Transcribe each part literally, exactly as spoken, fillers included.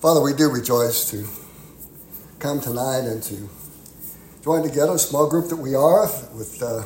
Father, we do rejoice to come tonight and to join together, a small group that we are, with uh,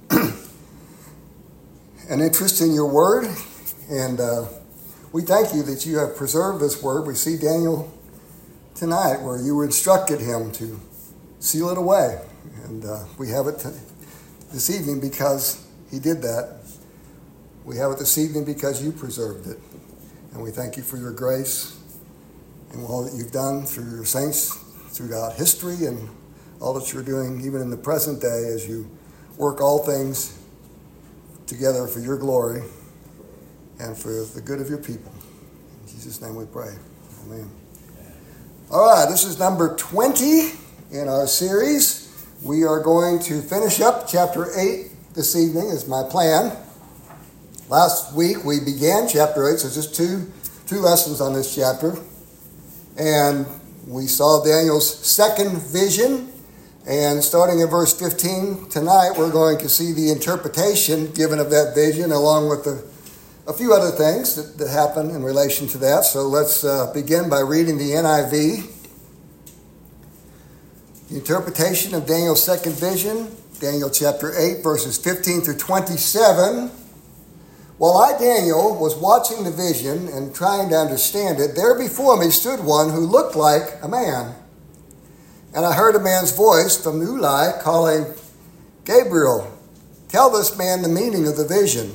an interest in your word. And uh, we thank you that you have preserved this word. We see Daniel tonight where you instructed him to seal it away. And uh, we have it t- this evening because he did that. We have it this evening because you preserved it. And we thank you for your grace and all that you've done through your saints throughout history and all that you're doing even in the present day as you work all things together for your glory and for the good of your people. In Jesus' name we pray. Amen. All right, this is number twenty in our series. We are going to finish up chapter eight this evening is my plan. Last week we began chapter eight, so just two, two lessons on this chapter. And we saw Daniel's second vision. And starting in verse fifteen, tonight we're going to see the interpretation given of that vision along with a, a few other things that, that happen in relation to that. So let's uh, begin by reading the N I V. The interpretation of Daniel's second vision, Daniel chapter eight, verses fifteen through twenty-seven. While I, Daniel, was watching the vision and trying to understand it, there before me stood one who looked like a man. And I heard a man's voice from Ulai calling, Gabriel, tell this man the meaning of the vision.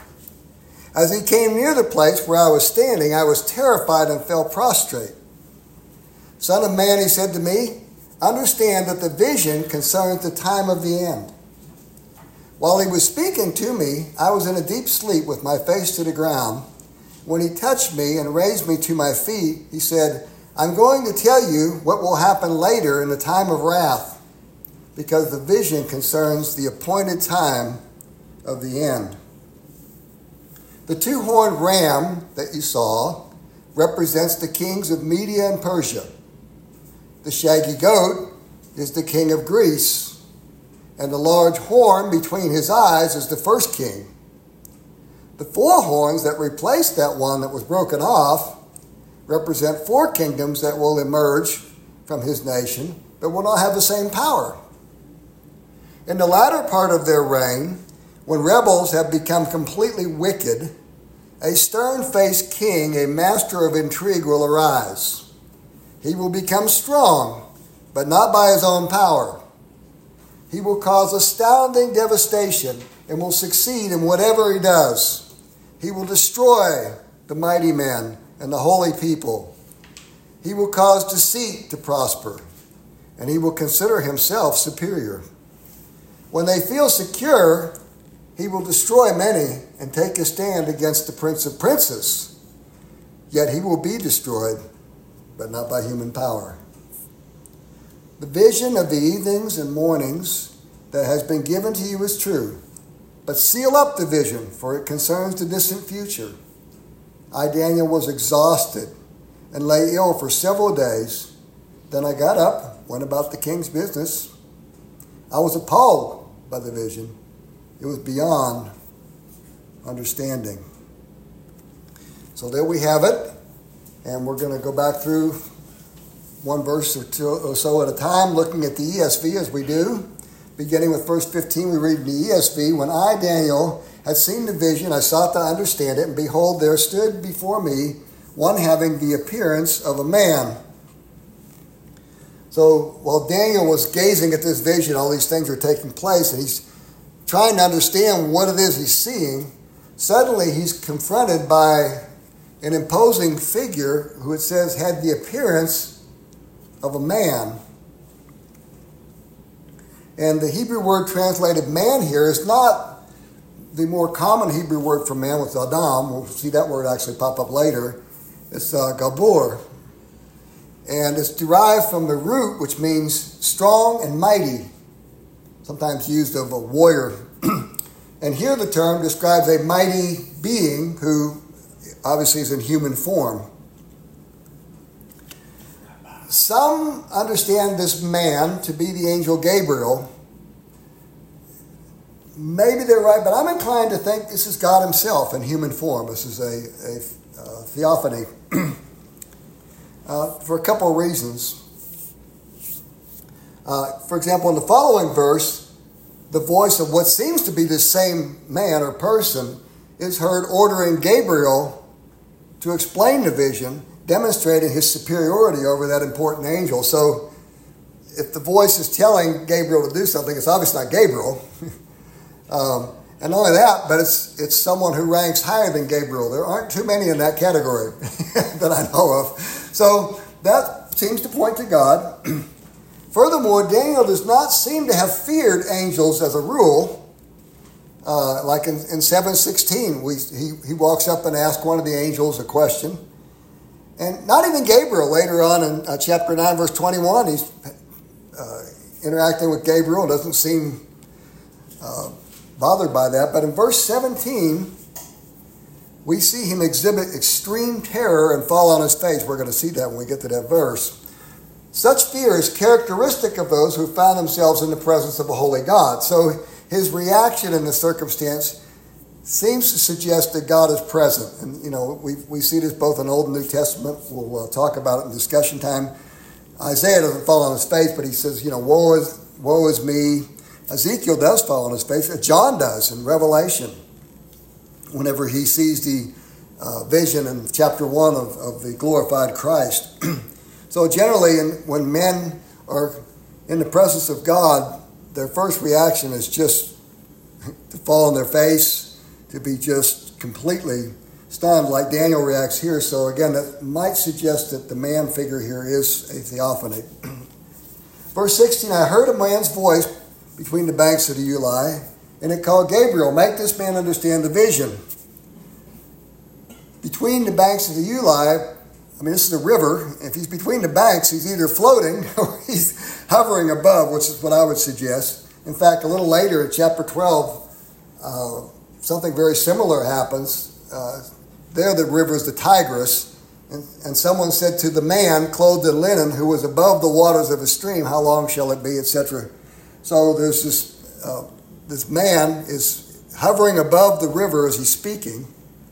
As he came near the place where I was standing, I was terrified and fell prostrate. Son of man, he said to me, understand that the vision concerns the time of the end. While he was speaking to me, I was in a deep sleep with my face to the ground. When he touched me and raised me to my feet, he said, I'm going to tell you what will happen later in the time of wrath, because the vision concerns the appointed time of the end. The two-horned ram that you saw represents the kings of Media and Persia. The shaggy goat is the king of Greece, and the large horn between his eyes is the first king. The four horns that replaced that one that was broken off represent four kingdoms that will emerge from his nation, but will not have the same power. In the latter part of their reign, when rebels have become completely wicked, a stern-faced king, a master of intrigue, will arise. He will become strong, but not by his own power. He will cause astounding devastation and will succeed in whatever he does. He will destroy the mighty men and the holy people. He will cause deceit to prosper, and he will consider himself superior. When they feel secure, he will destroy many and take a stand against the Prince of Princes. Yet he will be destroyed, but not by human power. The vision of the evenings and mornings that has been given to you is true, but seal up the vision, for it concerns the distant future. I, Daniel, was exhausted and lay ill for several days. Then I got up, went about the king's business. I was appalled by the vision. It was beyond understanding. So there we have it, and we're going to go back through one verse or, two or so at a time, looking at the E S V as we do. Beginning with verse fifteen, we read in the E S V, When I, Daniel, had seen the vision, I sought to understand it, and behold, there stood before me one having the appearance of a man. So while Daniel was gazing at this vision, all these things are taking place, and he's trying to understand what it is he's seeing. Suddenly he's confronted by an imposing figure who it says had the appearance of a man. And the Hebrew word translated man here is not the more common Hebrew word for man, with Adam. We'll see that word actually pop up later. It's uh, Gabor. And it's derived from the root, which means strong and mighty, sometimes used of a warrior. And here the term describes a mighty being who obviously is in human form. Some understand this man to be the angel Gabriel. Maybe they're right, but I'm inclined to think this is God himself in human form. This is a, a uh, theophany. uh, for a couple of reasons. Uh, for example, in the following verse, the voice of what seems to be the same man or person is heard ordering Gabriel to explain the vision, demonstrating his superiority over that important angel. So if the voice is telling Gabriel to do something, it's obviously not Gabriel. um, and not only that, but it's it's someone who ranks higher than Gabriel. There aren't too many in that category that I know of. So that seems to point to God. Furthermore, Daniel does not seem to have feared angels as a rule. Uh, like in, in seven sixteen, we, he, he walks up and asks one of the angels a question. And not even Gabriel, later on in uh, chapter nine, verse twenty-one, he's uh, interacting with Gabriel, doesn't seem uh, bothered by that. But in verse seventeen, we see him exhibit extreme terror and fall on his face. We're going to see that when we get to that verse. Such fear is characteristic of those who find themselves in the presence of a holy God. So his reaction in this circumstance seems to suggest that God is present. And, you know, we we see this both in Old and New Testament. We'll uh, talk about it in discussion time. Isaiah doesn't fall on his face, but he says, you know, woe is, woe is me. Ezekiel does fall on his face. John does in Revelation whenever he sees the uh, vision in chapter one of, of the glorified Christ. So generally, in, when men are in the presence of God, their first reaction is just to fall on their face, to be just completely stunned like Daniel reacts here. So again, that might suggest that the man figure here is a theophany. Verse sixteen, I heard a man's voice between the banks of the Ulai, and it called Gabriel, make this man understand the vision. Between the banks of the Ulai, I mean, this is a river. If he's between the banks, he's either floating or he's hovering above, which is what I would suggest. In fact, a little later in chapter twelve, uh, something very similar happens. Uh, there the river is the Tigris, and, and someone said to the man clothed in linen who was above the waters of a stream, how long shall it be, et cetera. So there's this, uh, this man is hovering above the river as he's speaking.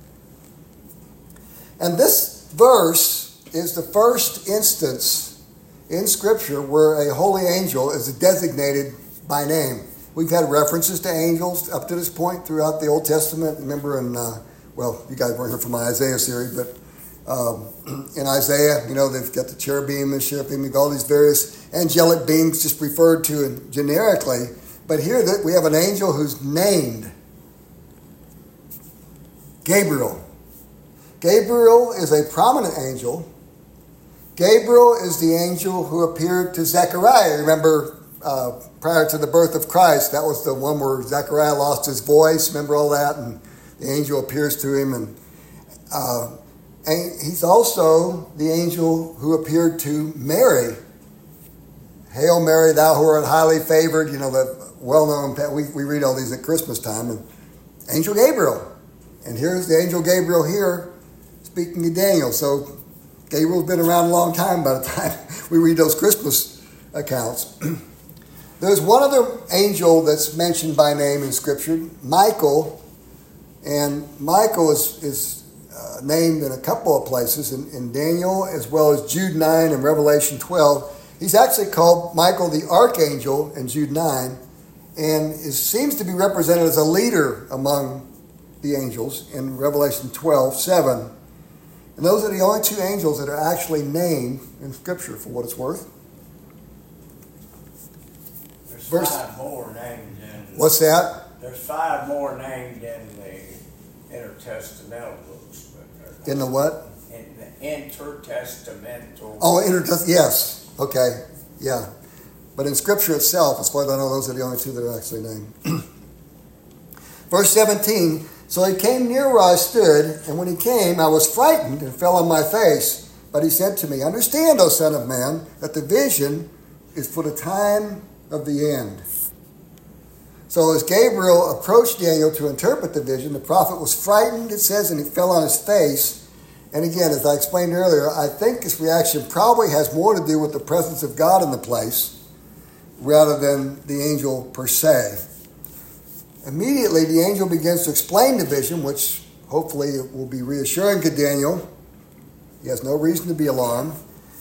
And this verse is the first instance in Scripture where a holy angel is designated by name. We've had references to angels up to this point throughout the Old Testament. Remember in, uh, well, you guys weren't here for my Isaiah series, but um, in Isaiah, you know, they've got the cherubim and cherubim, you've got all these various angelic beings just referred to generically. But here that we have an angel who's named Gabriel. Gabriel is a prominent angel. Gabriel is the angel who appeared to Zechariah. Remember, uh, prior to the birth of Christ, that was the one where Zechariah lost his voice. Remember all that? And the angel appears to him. And, uh, and he's also the angel who appeared to Mary. Hail Mary, thou who art highly favored. You know, the well-known, we, we read all these at Christmas time. And Angel Gabriel. And here's the angel Gabriel here, speaking to Daniel. So Gabriel's been around a long time by the time we read those Christmas accounts. There's one other angel that's mentioned by name in Scripture, Michael. And Michael is, is uh, named in a couple of places, in, in Daniel as well as Jude nine and Revelation twelve. He's actually called Michael the Archangel in Jude nine, and is, seems to be represented as a leader among the angels in Revelation twelve seven. And those are the only two angels that are actually named in Scripture, for what it's worth. There's Verse, five more named in. What's that? There's five more named in the intertestamental books. But In the what? In the intertestamental. Oh, intertest. Yes. Okay. Yeah. But in Scripture itself, as far as I know, those are the only two that are actually named. Verse seventeen. So he came near where I stood, and when he came, I was frightened and fell on my face. But he said to me, understand, O Son of Man, that the vision is for the time of the end. So as Gabriel approached Daniel to interpret the vision, the prophet was frightened, it says, and he fell on his face. And again, as I explained earlier, I think his reaction probably has more to do with the presence of God in the place rather than the angel per se. Immediately, the angel begins to explain the vision, which hopefully will be reassuring to Daniel. He has no reason to be alarmed.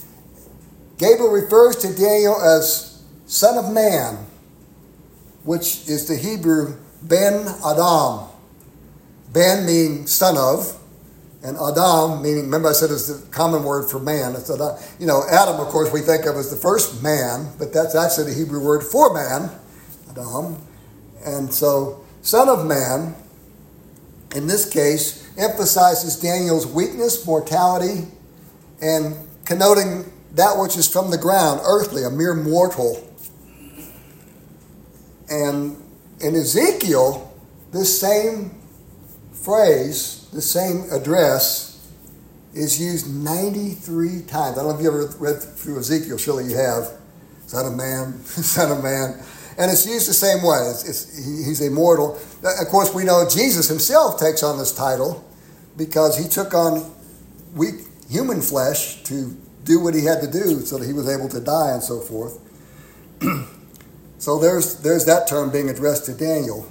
Gabriel refers to Daniel as son of man, which is the Hebrew Ben Adam. Ben meaning son of, and Adam meaning, remember I said it's the common word for man. It's Adam. You know, Adam, of course, we think of as the first man, but that's actually the Hebrew word for man, Adam. And so, son of man, in this case, emphasizes Daniel's weakness, mortality, and connoting that which is from the ground, earthly, a mere mortal. And in Ezekiel, this same phrase, the same address, is used ninety-three times. I don't know if you ever read through Ezekiel, surely you have. Son of man, son of man. And it's used the same way. It's, it's, he, he's immortal. Of course, we know Jesus himself takes on this title because he took on weak human flesh to do what he had to do so that he was able to die and so forth. So there's, there's that term being addressed to Daniel.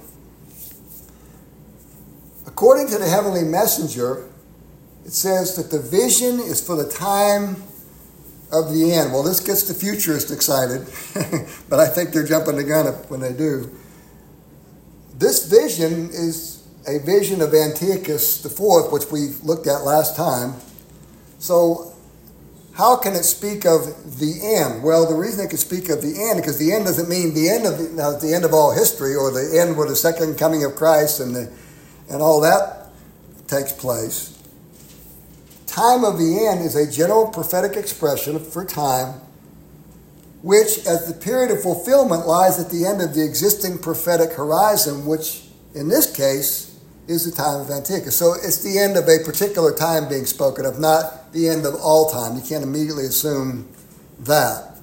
According to the heavenly messenger, it says that the vision is for the time of the end. Well, this gets the futurists excited, but I think they're jumping the gun when they do. This vision is a vision of Antiochus the Fourth, which we looked at last time. So how can it speak of the end? Well, the reason it can speak of the end, because the end doesn't mean the end of the, uh, the end of all history, or the end where the second coming of Christ and the, and all that takes place. Time of the end is a general prophetic expression for time, which, as the period of fulfillment, lies at the end of the existing prophetic horizon, which, in this case, is the time of Antiochus. So it's the end of a particular time being spoken of, not the end of all time. You can't immediately assume that.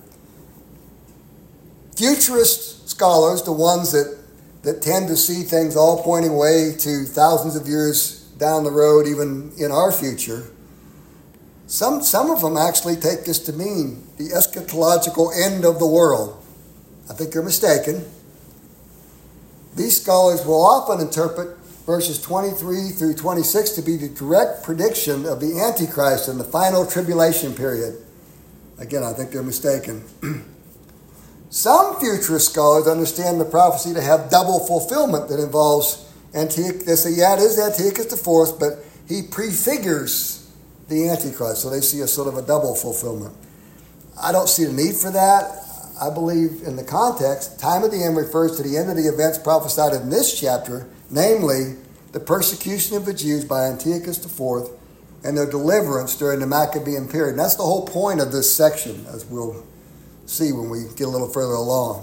Futurist scholars, the ones that, that tend to see things all pointing way to thousands of years down the road, even in our future, Some some of them actually take this to mean the eschatological end of the world. I think they're mistaken. These scholars will often interpret verses twenty-three through twenty-six to be the direct prediction of the Antichrist in the final tribulation period. Again, I think they're mistaken. Some futurist scholars understand the prophecy to have double fulfillment that involves Antiochus. They say, yeah, it is Antiochus the Fourth, but he prefigures the Antichrist, so they see a sort of a double fulfillment. I don't see the need for that. I believe in the context, time of the end refers to the end of the events prophesied in this chapter, namely the persecution of the Jews by Antiochus the Fourth and their deliverance during the Maccabean period. And that's the whole point of this section, as we'll see when we get a little further along.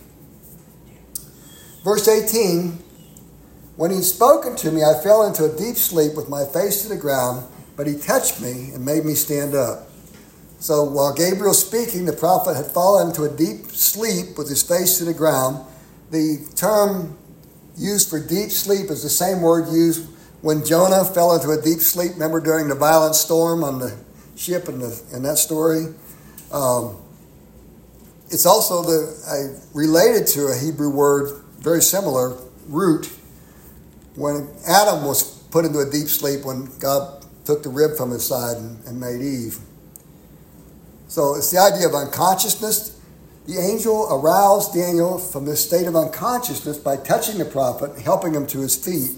Verse eighteen, when he'd spoken to me, I fell into a deep sleep with my face to the ground, but he touched me and made me stand up. So while Gabriel's speaking, the prophet had fallen into a deep sleep with his face to the ground. The term used for deep sleep is the same word used when Jonah fell into a deep sleep. Remember during the violent storm on the ship in, the, in that story? Um, it's also the uh, related to a Hebrew word, very similar, root, when Adam was put into a deep sleep when God took the rib from his side and, and made Eve. So it's the idea of unconsciousness. The angel aroused Daniel from this state of unconsciousness by touching the prophet and helping him to his feet.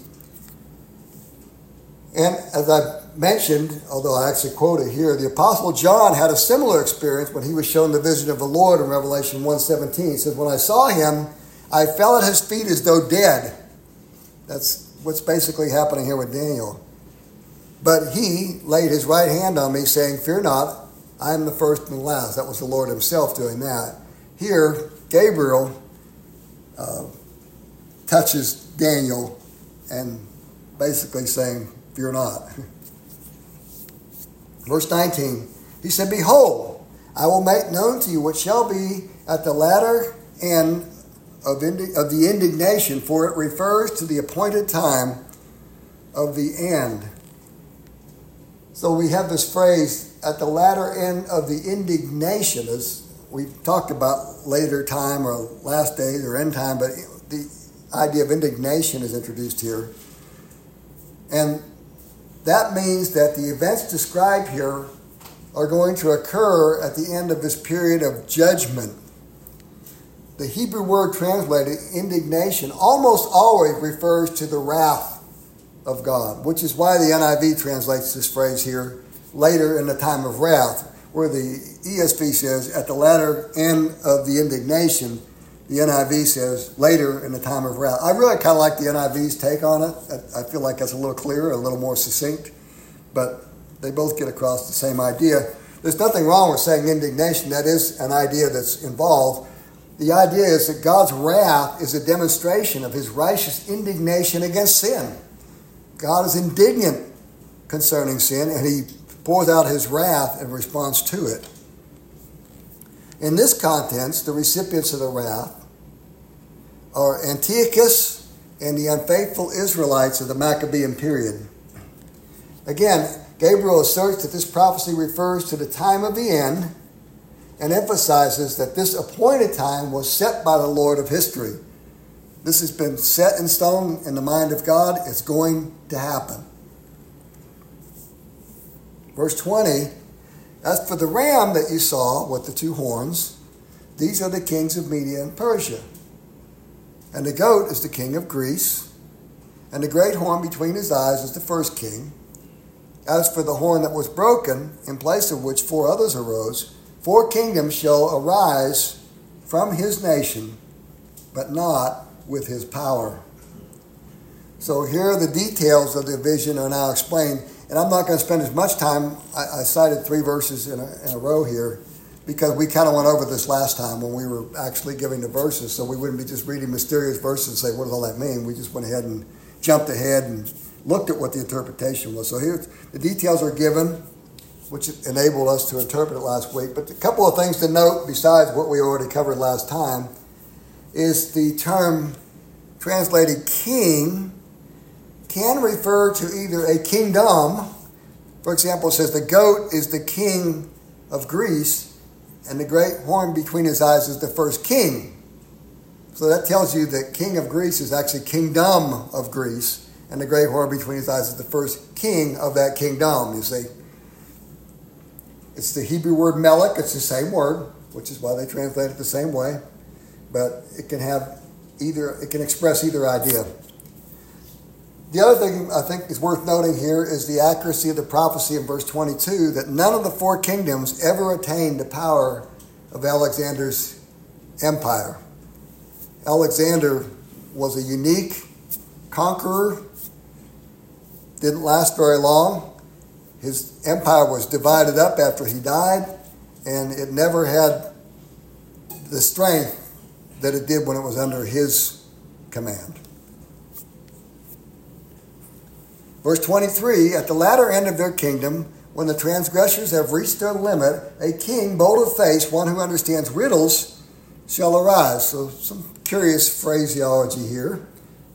And as I mentioned, although I actually quote it here, the Apostle John had a similar experience when he was shown the vision of the Lord in Revelation one seventeen. He says, when I saw him, I fell at his feet as though dead. That's what's basically happening here with Daniel. But he laid his right hand on me, saying, fear not, I am the first and the last. That was the Lord himself doing that. Here, Gabriel uh, touches Daniel and basically saying, fear not. Verse nineteen, he said, behold, I will make known to you what shall be at the latter end of, indi- of the indignation, for it refers to the appointed time of the end. So we have this phrase, at the latter end of the indignation, as we talked about later time or last days or end time, but the idea of indignation is introduced here. And that means that the events described here are going to occur at the end of this period of judgment. The Hebrew word translated indignation almost always refers to the wrath of God, which is why the N I V translates this phrase here, later in the time of wrath, where the E S V says at the latter end of the indignation. The N I V says later in the time of wrath. I really kind of like the N I V's take on it. I feel like that's a little clearer, a little more succinct, but they both get across the same idea. There's nothing wrong with saying indignation. That is an idea that's involved. The idea is that God's wrath is a demonstration of his righteous indignation against sin. God is indignant concerning sin, and he pours out his wrath in response to it. In this context, the recipients of the wrath are Antiochus and the unfaithful Israelites of the Maccabean period. Again, Gabriel asserts that this prophecy refers to the time of the end and emphasizes that this appointed time was set by the Lord of history. This has been set in stone in the mind of God. It's going to happen. Verse twenty, as for the ram that you saw with the two horns, these are the kings of Media and Persia. And the goat is the king of Greece, and the great horn between his eyes is the first king. As for the horn that was broken, in place of which four others arose, four kingdoms shall arise from his nation, but not with his power. So here the details of the vision are now explained. And I'm not going to spend as much time. I, I cited three verses in a, in a row here because we kind of went over this last time when we were actually giving the verses. So we wouldn't be just reading mysterious verses and say, what does all that mean? We just went ahead and jumped ahead and looked at what the interpretation was. So here the details are given, which enabled us to interpret it last week. But a couple of things to note besides what we already covered last time is the term translated king can refer to either a kingdom. For example, it says the goat is the king of Greece, and the great horn between his eyes is the first king. So that tells you that king of Greece is actually kingdom of Greece, and the great horn between his eyes is the first king of that kingdom, you see. It's the Hebrew word melech. It's the same word, which is why they translate it the same way. But it can have either, it can express either idea. The other thing I think is worth noting here is the accuracy of the prophecy in verse twenty-two that none of the four kingdoms ever attained the power of Alexander's empire. Alexander was a unique conqueror, didn't last very long. His empire was divided up after he died, and it never had the strength that it did when it was under his command. Verse twenty-three, at the latter end of their kingdom, when the transgressors have reached their limit, a king bold of face, one who understands riddles, shall arise. So some curious phraseology here.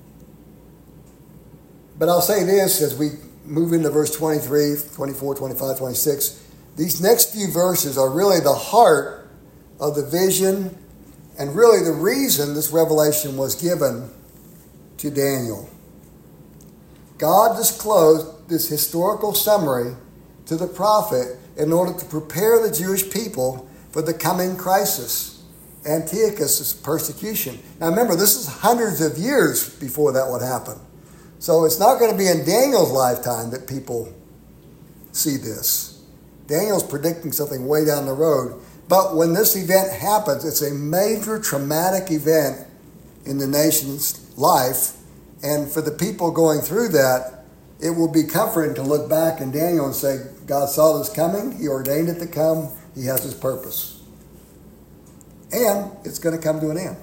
But I'll say this as we move into verse twenty-three, twenty-four, twenty-five, twenty-six. These next few verses are really the heart of the vision and really the reason this revelation was given to Daniel. God disclosed this historical summary to the prophet in order to prepare the Jewish people for the coming crisis, Antiochus' persecution. Now remember, this is hundreds of years before that would happen. So it's not going to be in Daniel's lifetime that people see this. Daniel's predicting something way down the road. But when this event happens, it's a major traumatic event in the nation's life. And for the people going through that, it will be comforting to look back in Daniel and say, God saw this coming, he ordained it to come, he has his purpose. And it's going to come to an end.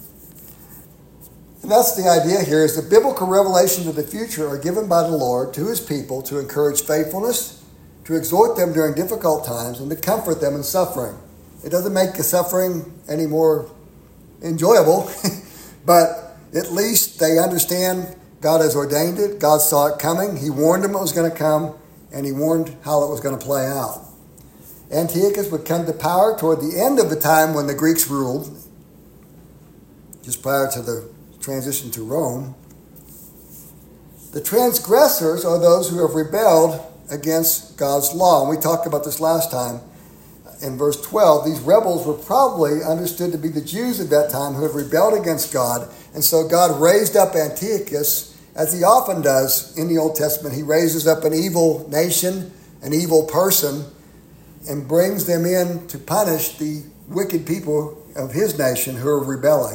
And that's the idea here, is the biblical revelations of the future are given by the Lord to his people to encourage faithfulness, to exhort them during difficult times, and to comfort them in suffering. It doesn't make the suffering any more enjoyable, but at least they understand God has ordained it. God saw it coming. He warned them it was going to come, and he warned how it was going to play out. Antiochus would come to power toward the end of the time when the Greeks ruled, just prior to the transition to Rome. The transgressors are those who have rebelled against God's law. And we talked about this last time in verse twelve. These rebels were probably understood to be the Jews at that time who had rebelled against God. And so God raised up Antiochus, as he often does in the Old Testament. He raises up an evil nation, an evil person, and brings them in to punish the wicked people of his nation who are rebelling.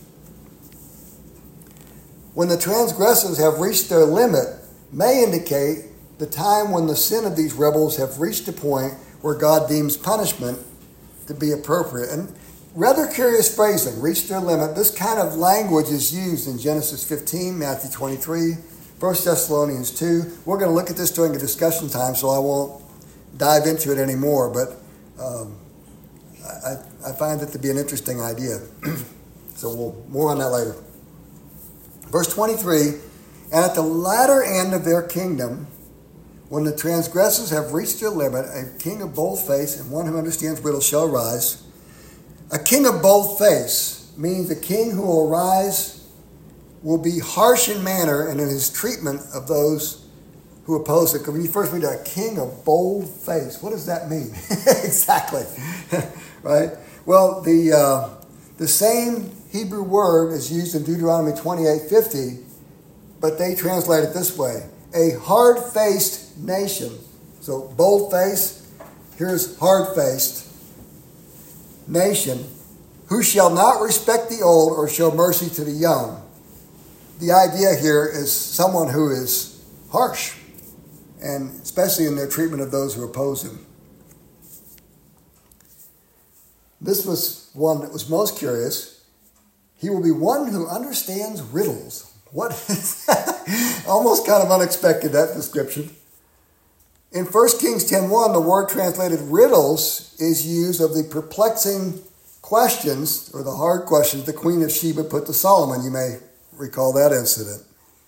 When the transgressors have reached their limit, may indicate the time when the sin of these rebels have reached a point where God deems punishment to be appropriate. And rather curious phrasing, reach their limit. This kind of language is used in Genesis fifteen, Matthew twenty-three, First Thessalonians two. We're going to look at this during a discussion time, so I won't dive into it anymore, but um, I, I find it to be an interesting idea. So we'll more on that later. Verse twenty-three, and at the latter end of their kingdom, when the transgressors have reached their limit, a king of bold face and one who understands riddles shall arise. A king of bold face means a king who will arise will be harsh in manner and in his treatment of those who oppose it. Because when you first read a king of bold face, what does that mean? Exactly. Right? Well, the uh, the same Hebrew word is used in Deuteronomy twenty-eight fifty, but they translate it this way: a hard-faced nation. So bold face, here's hard-faced nation, who shall not respect the old or show mercy to the young. The idea here is someone who is harsh, and especially in their treatment of those who oppose him. This was one that was most curious. He will be one who understands riddles. What is that? Almost kind of unexpected, that description. In First Kings ten one, the word translated riddles is used of the perplexing questions, or the hard questions, the Queen of Sheba put to Solomon. You may recall that incident.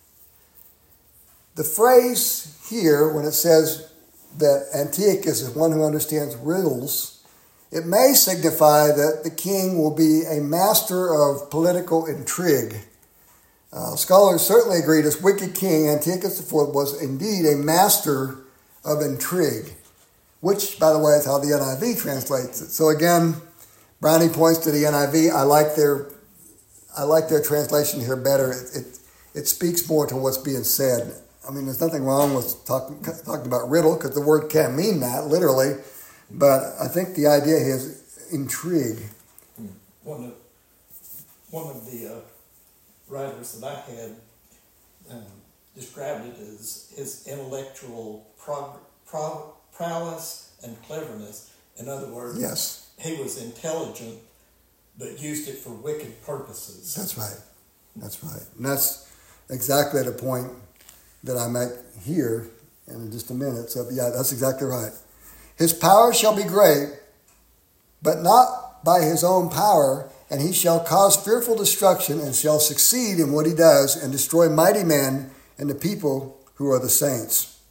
The phrase here, when it says that Antiochus is one who understands riddles, it may signify that the king will be a master of political intrigue. Uh, scholars certainly agree this wicked king, Antiochus the fourth, was indeed a master of intrigue, which, by the way, is how the N I V translates it. So again, Brownie points to the N I V. I like their, I like their translation here better. It, it, it speaks more to what's being said. I mean, there's nothing wrong with talking, talking about riddle, because the word can mean that, literally. But I think the idea here is intrigue. One of, one of the uh, writers that I had um, described it as his intellectual prog- prog- prowess and cleverness. In other words, yes, he was intelligent, but used it for wicked purposes. That's right. That's right. And that's exactly the point that I make here in just a minute. So yeah, that's exactly right. His power shall be great, but not by his own power, and he shall cause fearful destruction and shall succeed in what he does and destroy mighty men and the people who are the saints.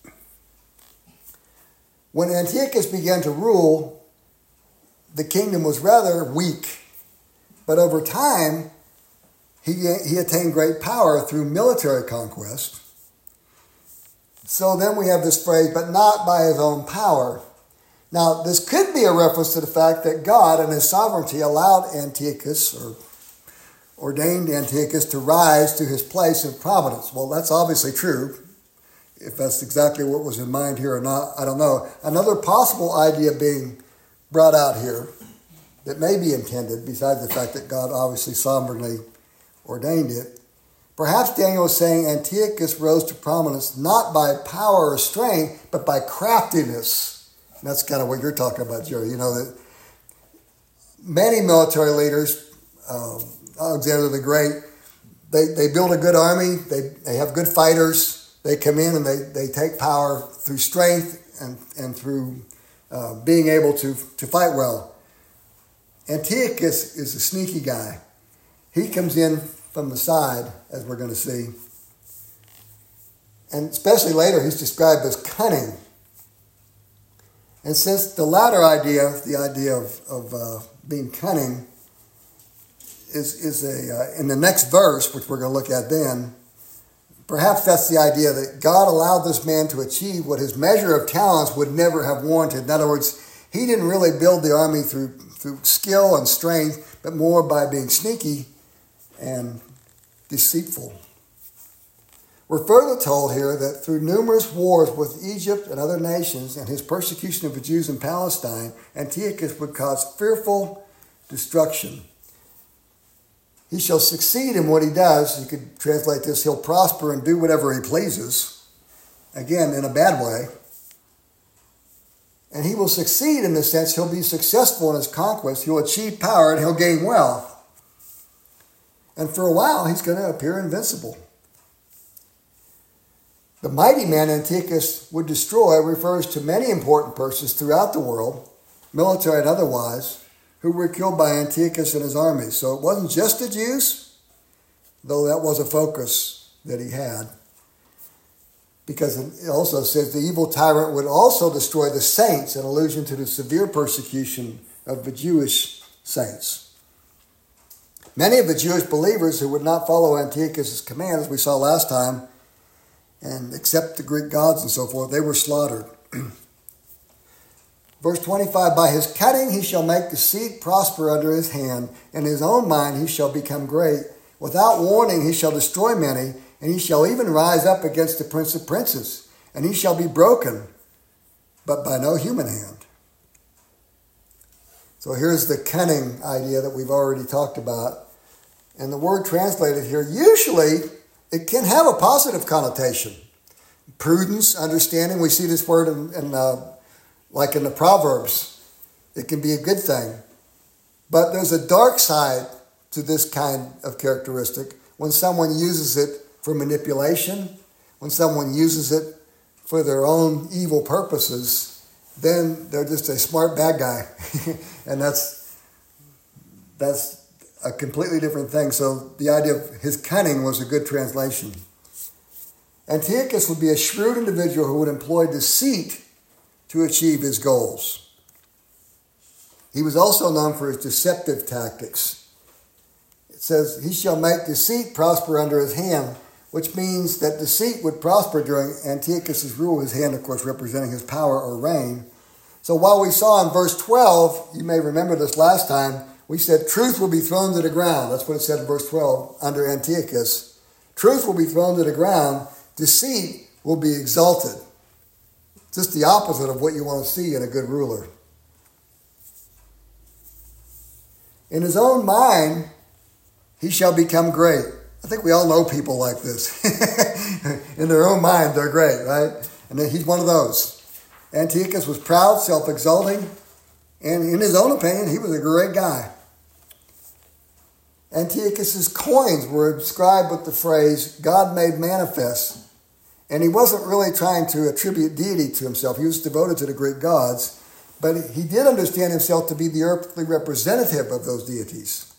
When Antiochus began to rule, the kingdom was rather weak, but over time, he, he attained great power through military conquest. So then we have this phrase, but not by his own power. Now, this could be a reference to the fact that God in his sovereignty allowed Antiochus, or ordained Antiochus, to rise to his place in providence. Well, that's obviously true. If that's exactly what was in mind here or not, I don't know. Another possible idea being brought out here that may be intended, besides the fact that God obviously sovereignly ordained it. Perhaps Daniel is saying Antiochus rose to prominence not by power or strength, but by craftiness. And that's kind of what you're talking about, Jerry. You know, that many military leaders, um, Alexander the Great, they, they build a good army, they, they have good fighters, they come in and they, they take power through strength and, and through uh, being able to, to fight well. Antiochus is a sneaky guy. He comes in from the side, as we're going to see. And especially later, he's described as cunning. And since the latter idea, the idea of, of uh, being cunning, is, is a uh, in the next verse, which we're going to look at then, Perhaps that's the idea that God allowed this man to achieve what his measure of talents would never have warranted. In other words, he didn't really build the army through, through skill and strength, but more by being sneaky and deceitful. We're further told here that through numerous wars with Egypt and other nations and his persecution of the Jews in Palestine, Antiochus would cause fearful destruction. He shall succeed in what he does. You could translate this, he'll prosper and do whatever he pleases. Again, in a bad way. And he will succeed in the sense he'll be successful in his conquest. He'll achieve power and he'll gain wealth. And for a while, he's going to appear invincible. The mighty man Antiochus would destroy refers to many important persons throughout the world, military and otherwise, who were killed by Antiochus and his armies. So it wasn't just the Jews, though that was a focus that he had. Because it also says the evil tyrant would also destroy the saints, an allusion to the severe persecution of the Jewish saints. Many of the Jewish believers who would not follow Antiochus' command, as we saw last time, and accept the Greek gods and so forth, they were slaughtered. Verse twenty-five, by his cutting he shall make deceit prosper under his hand, and in his own mind he shall become great. Without warning he shall destroy many, and he shall even rise up against the prince of princes, and he shall be broken, but by no human hand. So here's the cunning idea that we've already talked about. And the word translated here, usually it can have a positive connotation. Prudence, understanding, we see this word in, in uh, like in the Proverbs. It can be a good thing. But there's a dark side to this kind of characteristic when someone uses it for manipulation, when someone uses it for their own evil purposes, then they're just a smart bad guy. And that's that's a completely different thing. So the idea of his cunning was a good translation. Antiochus would be a shrewd individual who would employ deceit to achieve his goals. He was also known for his deceptive tactics. It says, he shall make deceit prosper under his hand, which means that deceit would prosper during Antiochus' rule, his hand, of course, representing his power or reign. So while we saw in verse twelve, you may remember this last time, we said truth will be thrown to the ground. That's what it said in verse twelve under Antiochus. Truth will be thrown to the ground. Deceit will be exalted. Just the opposite of what you want to see in a good ruler. In his own mind, he shall become great. I think we all know people like this. In their own mind, they're great, right? And then he's one of those. Antiochus was proud, self-exalting, and in his own opinion, he was a great guy. Antiochus' coins were inscribed with the phrase, God made manifest. And he wasn't really trying to attribute deity to himself. He was devoted to the Greek gods. But he did understand himself to be the earthly representative of those deities.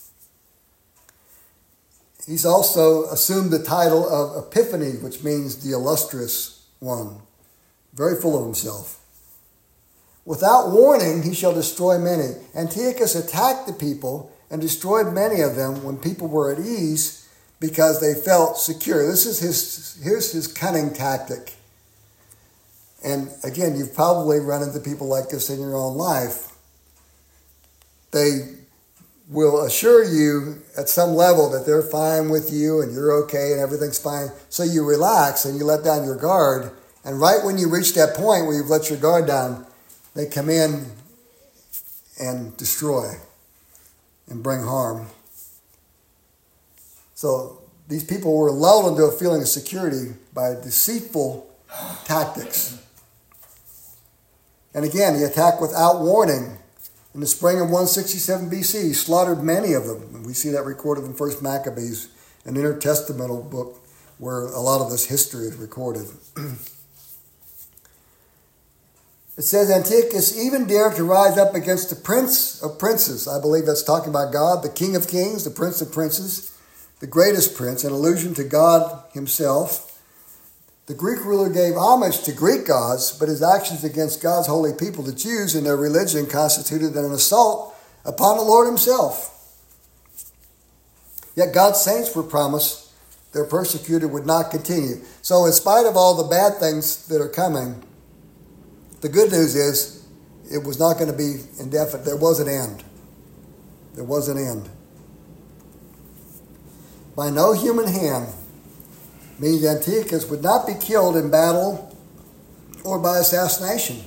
He's also assumed the title of Epiphanes, which means the illustrious one. Very full of himself. Without warning, he shall destroy many. Antiochus attacked the people and destroyed many of them when people were at ease because they felt secure. This is his, here's his cunning tactic. And again, you've probably run into people like this in your own life. They will assure you at some level that they're fine with you and you're okay and everything's fine. So you relax and you let down your guard. And right when you reach that point where you've let your guard down, they come in and destroy and bring harm. So these people were lulled into a feeling of security by deceitful tactics. And again, he attacked without warning. In the spring of one sixty-seven B C, he slaughtered many of them. And we see that recorded in First Maccabees, an intertestamental book where a lot of this history is recorded. It says Antiochus even dared to rise up against the prince of princes. I believe that's talking about God, the King of kings, the prince of princes, the greatest prince, an allusion to God himself. The Greek ruler gave homage to Greek gods, but his actions against God's holy people, the Jews, and their religion constituted an assault upon the Lord himself. Yet God's saints were promised their persecutor would not continue. So in spite of all the bad things that are coming, the good news is it was not going to be indefinite. There was an end. There was an end. By no human hand means Antiochus would not be killed in battle or by assassination.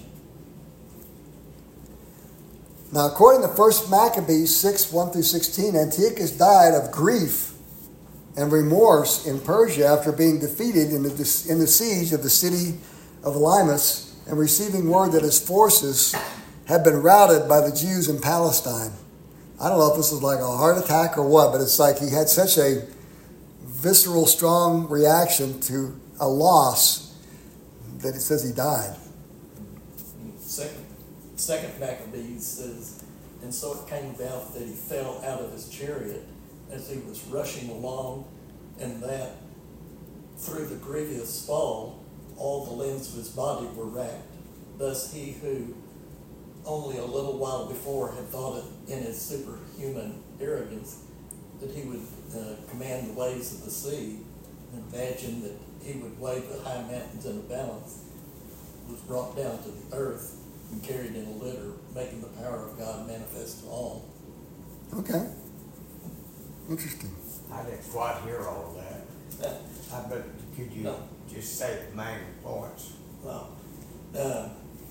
Now, according to First Maccabees six, one through sixteen, Antiochus died of grief and remorse in Persia after being defeated in the, in the siege of the city of Elymas and receiving word that his forces had been routed by the Jews in Palestine. I don't know if this was like a heart attack or what, but it's like he had such a visceral, strong reaction to a loss that it says he died. Second, second Maccabees says, and so it came about that he fell out of his chariot as he was rushing along, and that through the grievous fall, all the limbs of his body were racked. Thus he who only a little while before had thought it in his superhuman arrogance that he would uh, command the waves of the sea and imagine that he would weigh the high mountains in a balance, was brought down to the earth and carried in a litter, making the power of God manifest to all. Okay. Interesting. I didn't quite hear all that. I bet, could you No. just say the main points? Well, uh,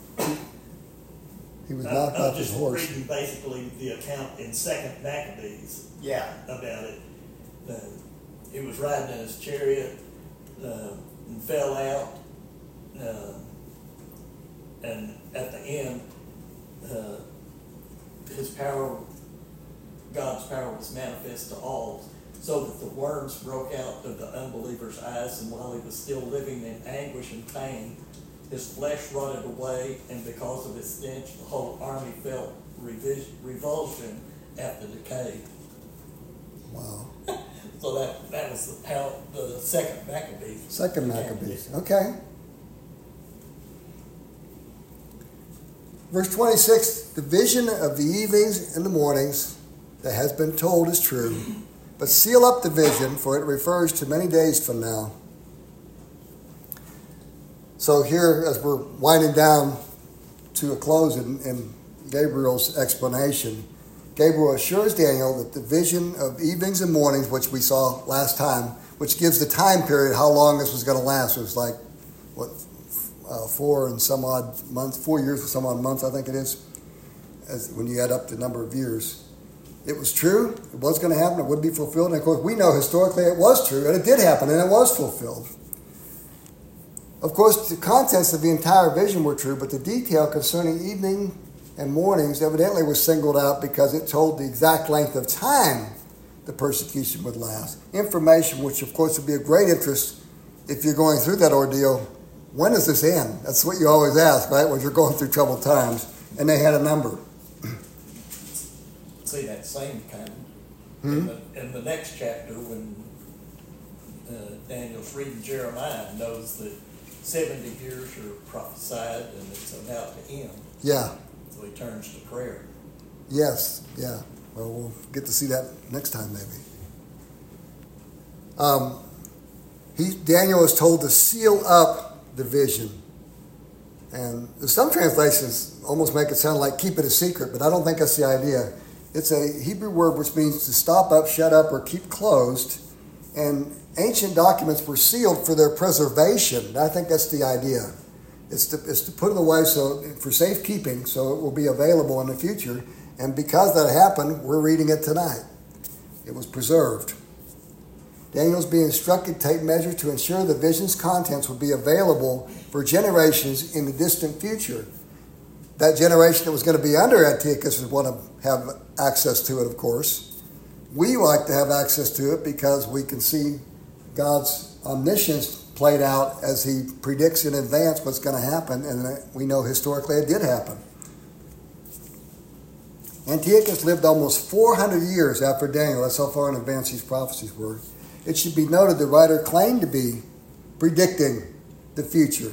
He was I, knocked I'm off his just horse. reading basically the account in Second Maccabees Yeah. about it. Uh, he was riding in his chariot uh, and fell out, uh, and at the end, uh, his power, God's power was manifest to all, so that the worms broke out of the unbeliever's eyes, and while he was still living in anguish and pain, his flesh rotted away, and because of his stench, the whole army felt revis- revulsion at the decay. Wow. So that, that was the, how the second Maccabees. Second Maccabees. Okay. Verse twenty-six, the vision of the evenings and the mornings that has been told is true, but seal up the vision, for it refers to many days from now. So here, as we're winding down to a close in, in Gabriel's explanation, Gabriel assures Daniel that the vision of evenings and mornings, which we saw last time, which gives the time period how long this was going to last. It was like, what, uh, four and some odd months, four years and some odd months, I think it is, as when you add up the number of years. It was true. It was going to happen. It would be fulfilled. And of course, we know historically it was true, and it did happen, and it was fulfilled. Of course, the contents of the entire vision were true, but the detail concerning evening and mornings evidently was singled out because it told the exact length of time the persecution would last. Information which, of course, would be of great interest if you're going through that ordeal. When does this end? That's what you always ask, right, when you're going through troubled times. And they had a number. See that same kind Hmm? in, the, in the next chapter when uh, Daniel's reading Jeremiah, knows that seventy years are prophesied and it's about to end. Yeah. So he turns to prayer. Yes. Yeah. Well, we'll get to see that next time, maybe. Um, he, Daniel is told to seal up the vision. And some translations almost make it sound like keep it a secret, but I don't think that's the idea. It's a Hebrew word which means to stop up, shut up, or keep closed. And ancient documents were sealed for their preservation. I think that's the idea. It's to, it's to put it away so for safekeeping, so it will be available in the future. And because that happened, we're reading it tonight. It was preserved. Daniel's being instructed to take measures to ensure the vision's contents would be available for generations in the distant future. That generation that was going to be under Antiochus would want to have access to it, of course. We like to have access to it because we can see God's omniscience played out as he predicts in advance what's going to happen, and we know historically it did happen. Antiochus lived almost four hundred years after Daniel. That's how far in advance these prophecies were. It should be noted the writer claimed to be predicting the future.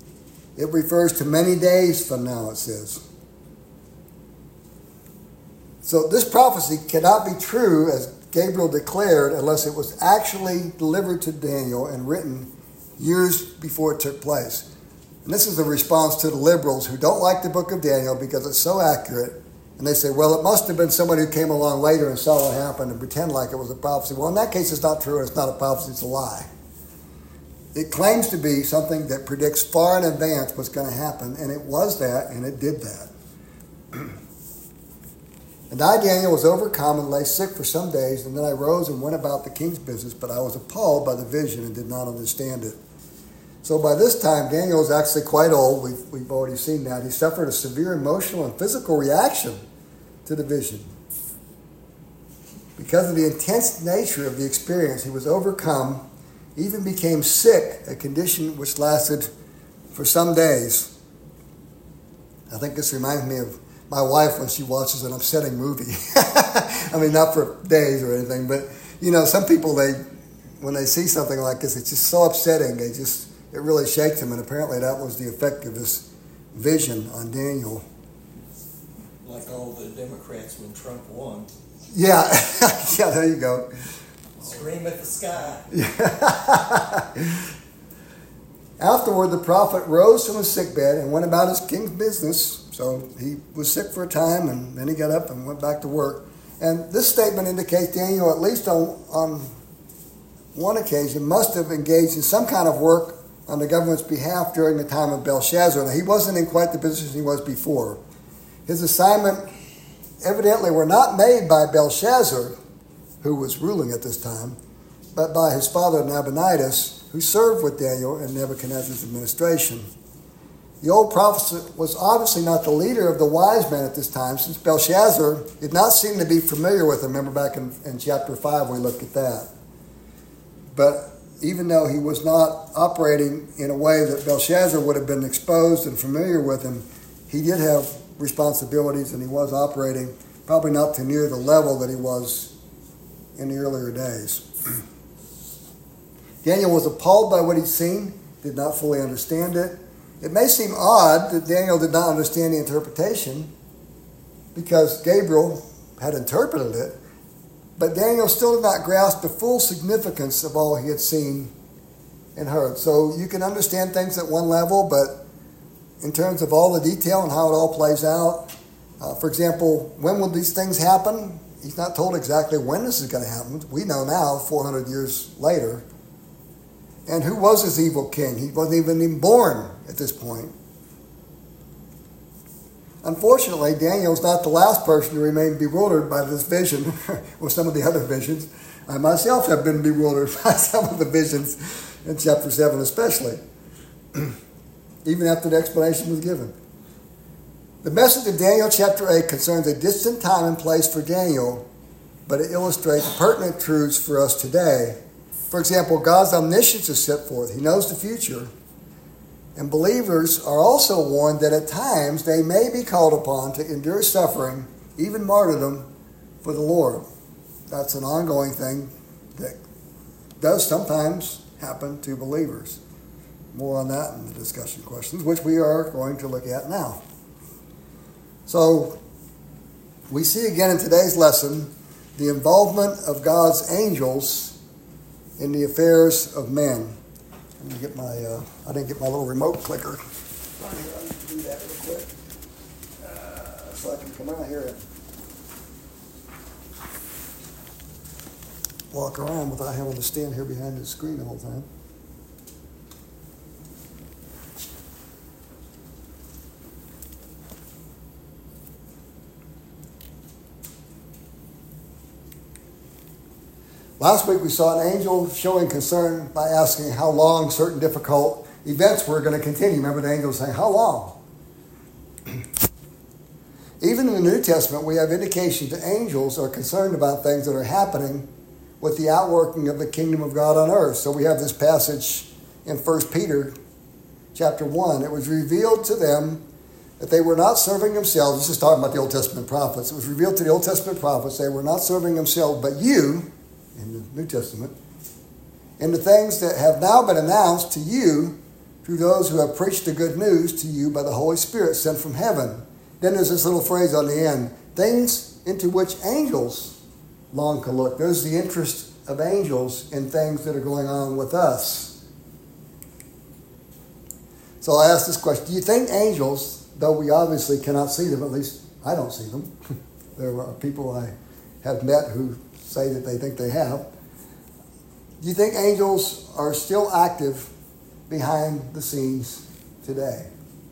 It refers to many days from now, it says. So this prophecy cannot be true, as Gabriel declared, unless it was actually delivered to Daniel and written years before it took place. And this is a response to the liberals who don't like the book of Daniel because it's so accurate. And they say, well, it must have been somebody who came along later and saw what happened and pretend like it was a prophecy. Well, in that case, it's not true, and it's not a prophecy, it's a lie. It claims to be something that predicts far in advance what's going to happen, and it was that, and it did that. And I, Daniel, was overcome and lay sick for some days, and then I rose and went about the king's business, but I was appalled by the vision and did not understand it. So by this time, Daniel was actually quite old. We've, we've already seen that. He suffered a severe emotional and physical reaction to the vision. Because of the intense nature of the experience, he was overcome, even became sick, a condition which lasted for some days. I think this reminds me of my wife when she watches an upsetting movie. I mean, not for days or anything, but, you know, some people, they, when they see something like this, it's just so upsetting. They just, it really shakes them, and apparently that was the effect of this vision on Daniel. Like all the Democrats when Trump won. Yeah, yeah, there you go. Scream at the sky. Afterward, the prophet rose from his sickbed and went about his king's business. So he was sick for a time, and then he got up and went back to work. And this statement indicates Daniel, at least on, on one occasion, must have engaged in some kind of work on the government's behalf during the time of Belshazzar. Now, he wasn't in quite the position he was before. His assignment evidently were not made by Belshazzar, who was ruling at this time, but by his father Nabonidus, who served with Daniel in Nebuchadnezzar's administration. The old prophet was obviously not the leader of the wise men at this time, since Belshazzar did not seem to be familiar with him. Remember back in, in chapter five, we looked at that. But even though he was not operating in a way that Belshazzar would have been exposed and familiar with him, he did have responsibilities, and he was operating probably not to near the level that he was in the earlier days. Daniel was appalled by what he'd seen, did not fully understand it. It may seem odd that Daniel did not understand the interpretation because Gabriel had interpreted it, but Daniel still did not grasp the full significance of all he had seen and heard. So you can understand things at one level, but in terms of all the detail and how it all plays out, uh, for example, when will these things happen? He's not told exactly when this is going to happen. We know now, four hundred years later. And who was this evil king? He wasn't even, even born at this point. Unfortunately, Daniel's not the last person to remain bewildered by this vision or some of the other visions. I myself have been bewildered by some of the visions in chapter seven especially, even after the explanation was given. The message of Daniel chapter eight concerns a distant time and place for Daniel, but it illustrates pertinent truths for us today. For example, God's omniscience is set forth. He knows the future. And believers are also warned that at times they may be called upon to endure suffering, even martyrdom, for the Lord. That's an ongoing thing that does sometimes happen to believers. More on that in the discussion questions, which we are going to look at now. So, we see again in today's lesson the involvement of God's angels in the affairs of men. Let me get my, uh, I didn't get my little remote clicker. Right here, I need to do that real quick. Uh, so I can come out here and walk around without having to stand here behind the screen the whole time. Last week we saw an angel showing concern by asking how long certain difficult events were going to continue. Remember the angel was saying, how long? Even in the New Testament, we have indications that angels are concerned about things that are happening with the outworking of the kingdom of God on earth. So we have this passage in First Peter chapter one. It was revealed to them that they were not serving themselves. This is talking about the Old Testament prophets. It was revealed to the Old Testament prophets they were not serving themselves, but you, in the New Testament, and the things that have now been announced to you through those who have preached the good news to you by the Holy Spirit sent from heaven. Then there's this little phrase on the end, things into which angels long to look. There's the interest of angels in things that are going on with us. So I asked this question: do you think angels, though we obviously cannot see them, at least I don't see them, there are people I have met who say that they think they have, do you think angels are still active behind the scenes today?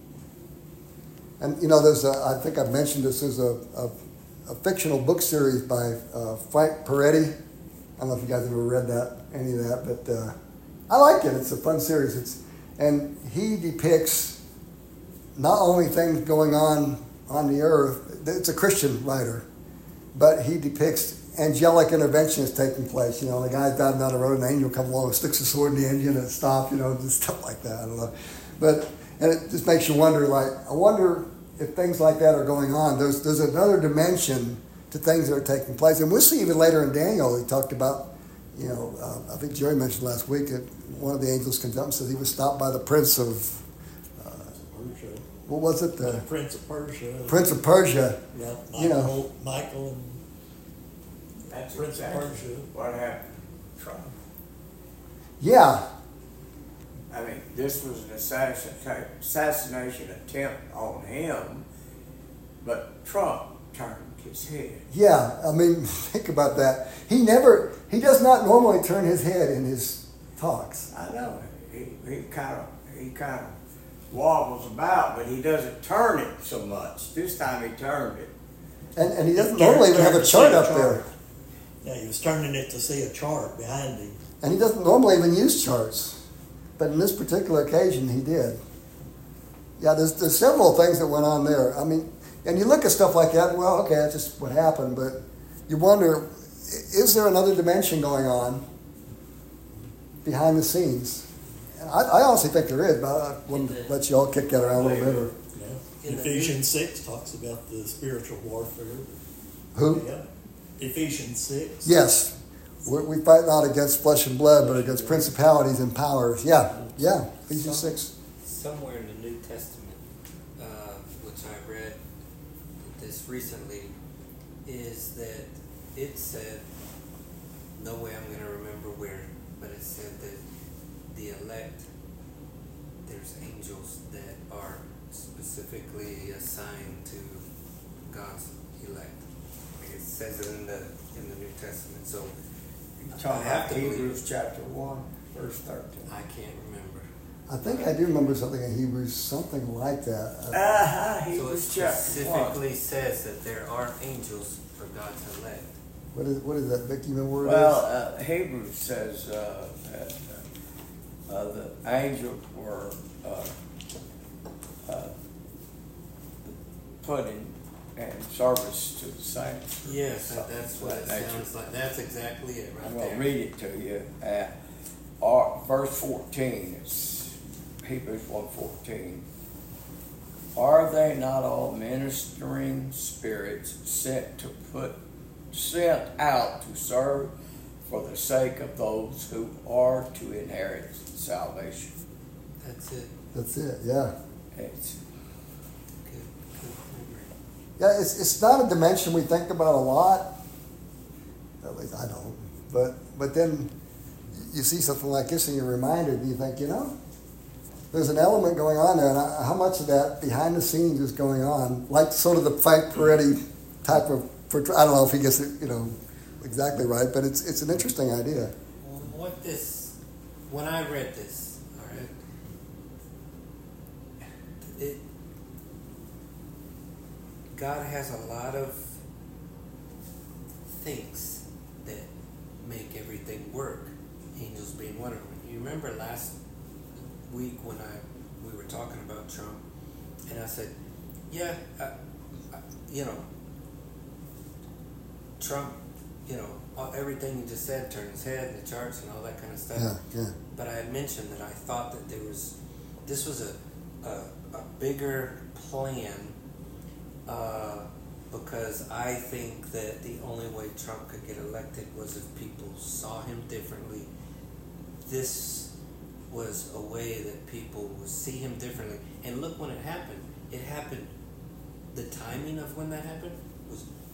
And you know, there's a, I think I've mentioned this, there's a, a, a fictional book series by uh, Frank Peretti. I don't know if you guys ever read that, any of that, but uh, I like it. It's a fun series. It's and he depicts not only things going on on the earth. It's a Christian writer, but he depicts angelic interventions taking place. You know, the guy's driving down the road, and an angel comes along and sticks a sword in the engine and it stops. You know, just stuff like that. I don't know, but and it just makes you wonder. Like, I wonder if things like that are going on. There's there's another dimension to things that are taking place, and we'll see even later in Daniel. He talked about, you know, uh, I think Jerry mentioned last week that one of the angels comes up and says he was stopped by the prince of, uh, Persia. what was it? The, The Prince of Persia. Prince of Persia. Yeah, Michael, You know. Michael and That's Prince of exactly Persia. what happened to Trump. Yeah, I mean, this was an assassin, assassination attempt on him, but Trump turned his head. yeah. I mean, think about that. He never, he does not normally turn his head in his talks. I know. He he kind of he kind of wobbles about, but he doesn't turn it so much. This time he turned it. And, and he doesn't Turn- normally even turn have a to chart see a up chart. there. Yeah, he was turning it to see a chart behind him. And he doesn't normally even use charts. But in this particular occasion, he did. Yeah, there's, there's several things that went on there. I mean, and you look at stuff like that, well, okay, that's just what happened. But you wonder, is there another dimension going on behind the scenes? And I, I honestly think there is, but I want to let you all kick that around a little bit. Or, Yeah. In the Ephesians six talks about the spiritual warfare. who? Yeah. Ephesians six. Yes. We, we fight not against flesh and blood, but against principalities and powers. Yeah, yeah. Ephesians six. Somewhere in the New Testament, uh, which I read this recently, is that it said, no way I'm going to remember where, but it said that the elect, there's angels that are specifically assigned to God's elect. It says it in the in the New Testament, so You I talking have about to believe Hebrews chapter one, verse thirteen. I can't remember. I think I do remember something in Hebrews, something like that. Uh-huh, So it Hebrews chapter one. specifically says that there are angels for God's elect. What is what is that, Vicky? You remember where it Well, is? uh, Hebrews says uh, that uh, uh, the angels were uh, uh, put in, in service to the saints. Yes, that- that's what it That nature. sounds like. That's exactly it right I'm there. going to read it to you. At uh, verse fourteen, it's Hebrews one fourteen. Are they not all ministering spirits sent to put sent out to serve for the sake of those who are to inherit salvation? That's it. That's it. Yeah, It's Good, good memory. yeah. It's it's not a dimension we think about a lot. At least I don't. But but then you see something like this and you're reminded. And you think, you know, there's an element going on there, and I, how much of that behind the scenes is going on? Like sort of the Frank Peretti type of. I don't know if he gets it, you know, exactly right, but it's it's an interesting idea. Well, what this, when I read this, all right, it, God has a lot of things that make everything work. Angels being one of them. You remember last week when I we were talking about Trump, and I said, yeah, I, I, you know. Trump, you know, all, everything you just said, turn his head, the charts and all that kind of stuff. Yeah, yeah. But I had mentioned that I thought that there was, this was a, a, a bigger plan uh, because I think that the only way Trump could get elected was if people saw him differently. This was a way that people would see him differently. And look when it happened. It happened, the timing of when that happened was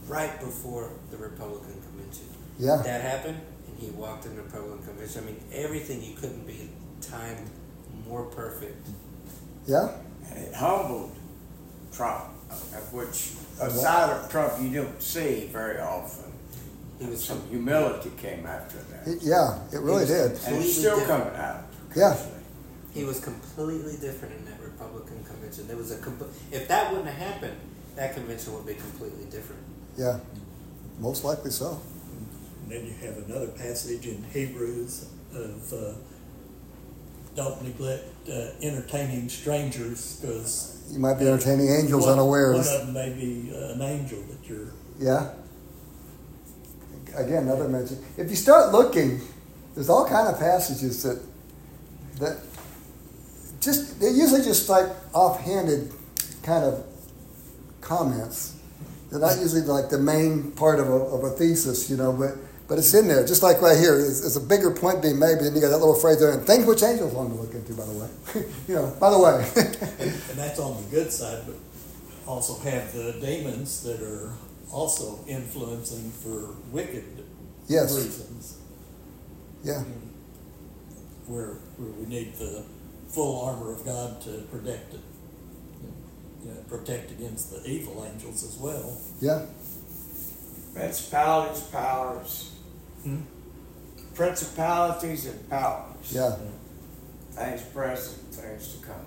right before the Republican convention. Yeah. That happened, and he walked in the Republican convention. I mean, everything, you couldn't be timed more perfect. Yeah. And it humbled Trump, which a side of Trump you don't see very often. He was Some humility came after that. It- yeah, it really did. And it's still coming out. Yeah. He was completely different in that Republican convention. There was a compl- if that wouldn't have happened, that convention would be completely different. Yeah. Most likely so. And then you have another passage in Hebrews of uh, don't neglect uh, entertaining strangers, because You might be entertaining angels one, unawares. one of them may be uh, an angel that you're. Yeah. Again, another mention. If you start looking, there's all kind of passages that that just they're usually just like offhanded kind of comments. They're not usually like the main part of a, of a thesis, you know, but but it's in there. Just like right here, there's, there's a bigger point being made, but then you got that little phrase there, and things which angels long to look into, by the way. you know, by the way. And, and that's on the good side, but also have the demons that are also influencing for wicked Yes. reasons. Yeah. Where, where we need the full armor of God to protect it. You know, protect against the evil angels as well. Yeah. Principalities, powers, Hmm? principalities and powers. Yeah. Things present, things to come.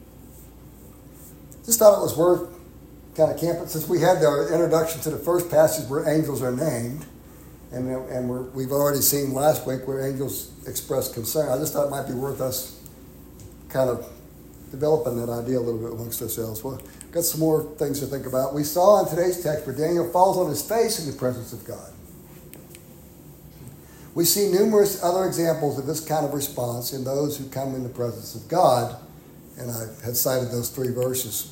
Just thought it was worth kind of camping, since we had the introduction to the first passage where angels are named, and and we're, we've already seen last week where angels express concern. I just thought it might be worth us kind of developing that idea a little bit amongst ourselves. Well, got some more things to think about. We saw in today's text where Daniel falls on his face in the presence of God. We see numerous other examples of this kind of response in those who come in the presence of God, and I had cited those three verses.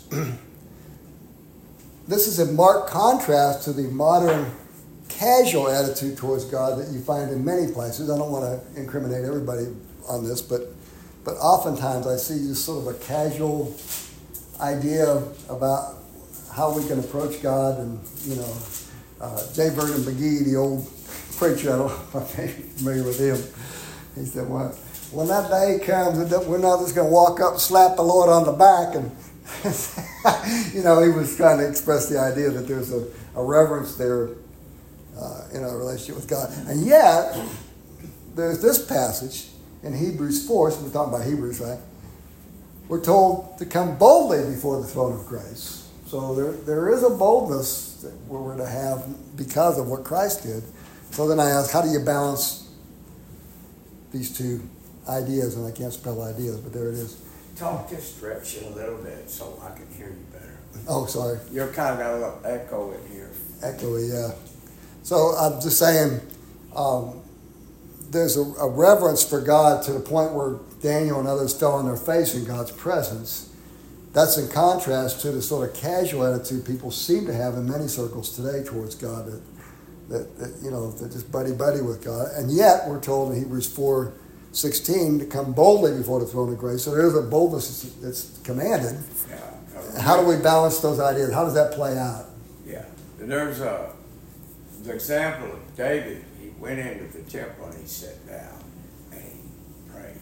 This is in marked contrast to the modern casual attitude towards God that you find in many places. I don't want to incriminate everybody on this, but but oftentimes I see just sort of a casual idea about how we can approach God. And, you know, uh, J. Vernon McGee, the old preacher, I don't know if you're familiar with him, he said, well, when that day comes, we're not just going to walk up and slap the Lord on the back. And, you know, he was trying to express the idea that there's a, a reverence there uh, in our relationship with God. And yet, there's this passage in Hebrews four, so we're talking about Hebrews, right? We're told to come boldly before the throne of grace. So there, there is a boldness that we're to have because of what Christ did. So then I ask, how do you balance these two ideas? And I can't spell ideas, but there it is. Talk this direction a little bit so I can hear you better. Oh, sorry. You're kind of got a little echo in here. Echoey, yeah. So I'm just saying, um, there's a, a reverence for God to the point where Daniel and others fell on their face in God's presence. That's in contrast to the sort of casual attitude people seem to have in many circles today towards God, that, that, that you know, they're just buddy-buddy with God. And yet, we're told in Hebrews four sixteen to come boldly before the throne of grace. So there's a boldness that's, that's commanded. Yeah. How do we balance those ideas? How does that play out? Yeah. There's a the example of David. He went into the temple and he sat down and he prayed.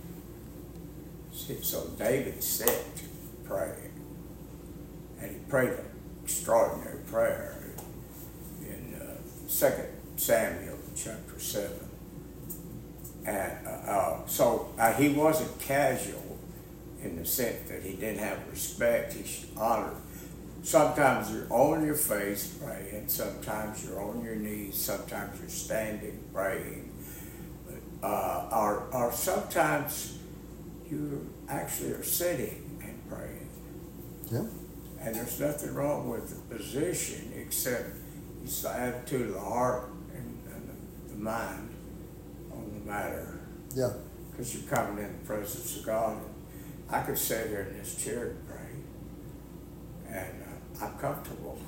So David sat praying, and he prayed an extraordinary prayer in uh, Second Samuel chapter seven. And uh, uh, so uh, he wasn't casual in the sense that he didn't have respect. He honored. Sometimes you're on your face praying, sometimes you're on your knees, sometimes you're standing praying, but, uh, or, or sometimes you actually are sitting and praying. Yeah. And there's nothing wrong with the position except it's the attitude of the heart and, and the, the mind on the matter. Yeah. Because you're coming in the presence of God. And I could sit here in this chair and pray, and uh, I'm comfortable.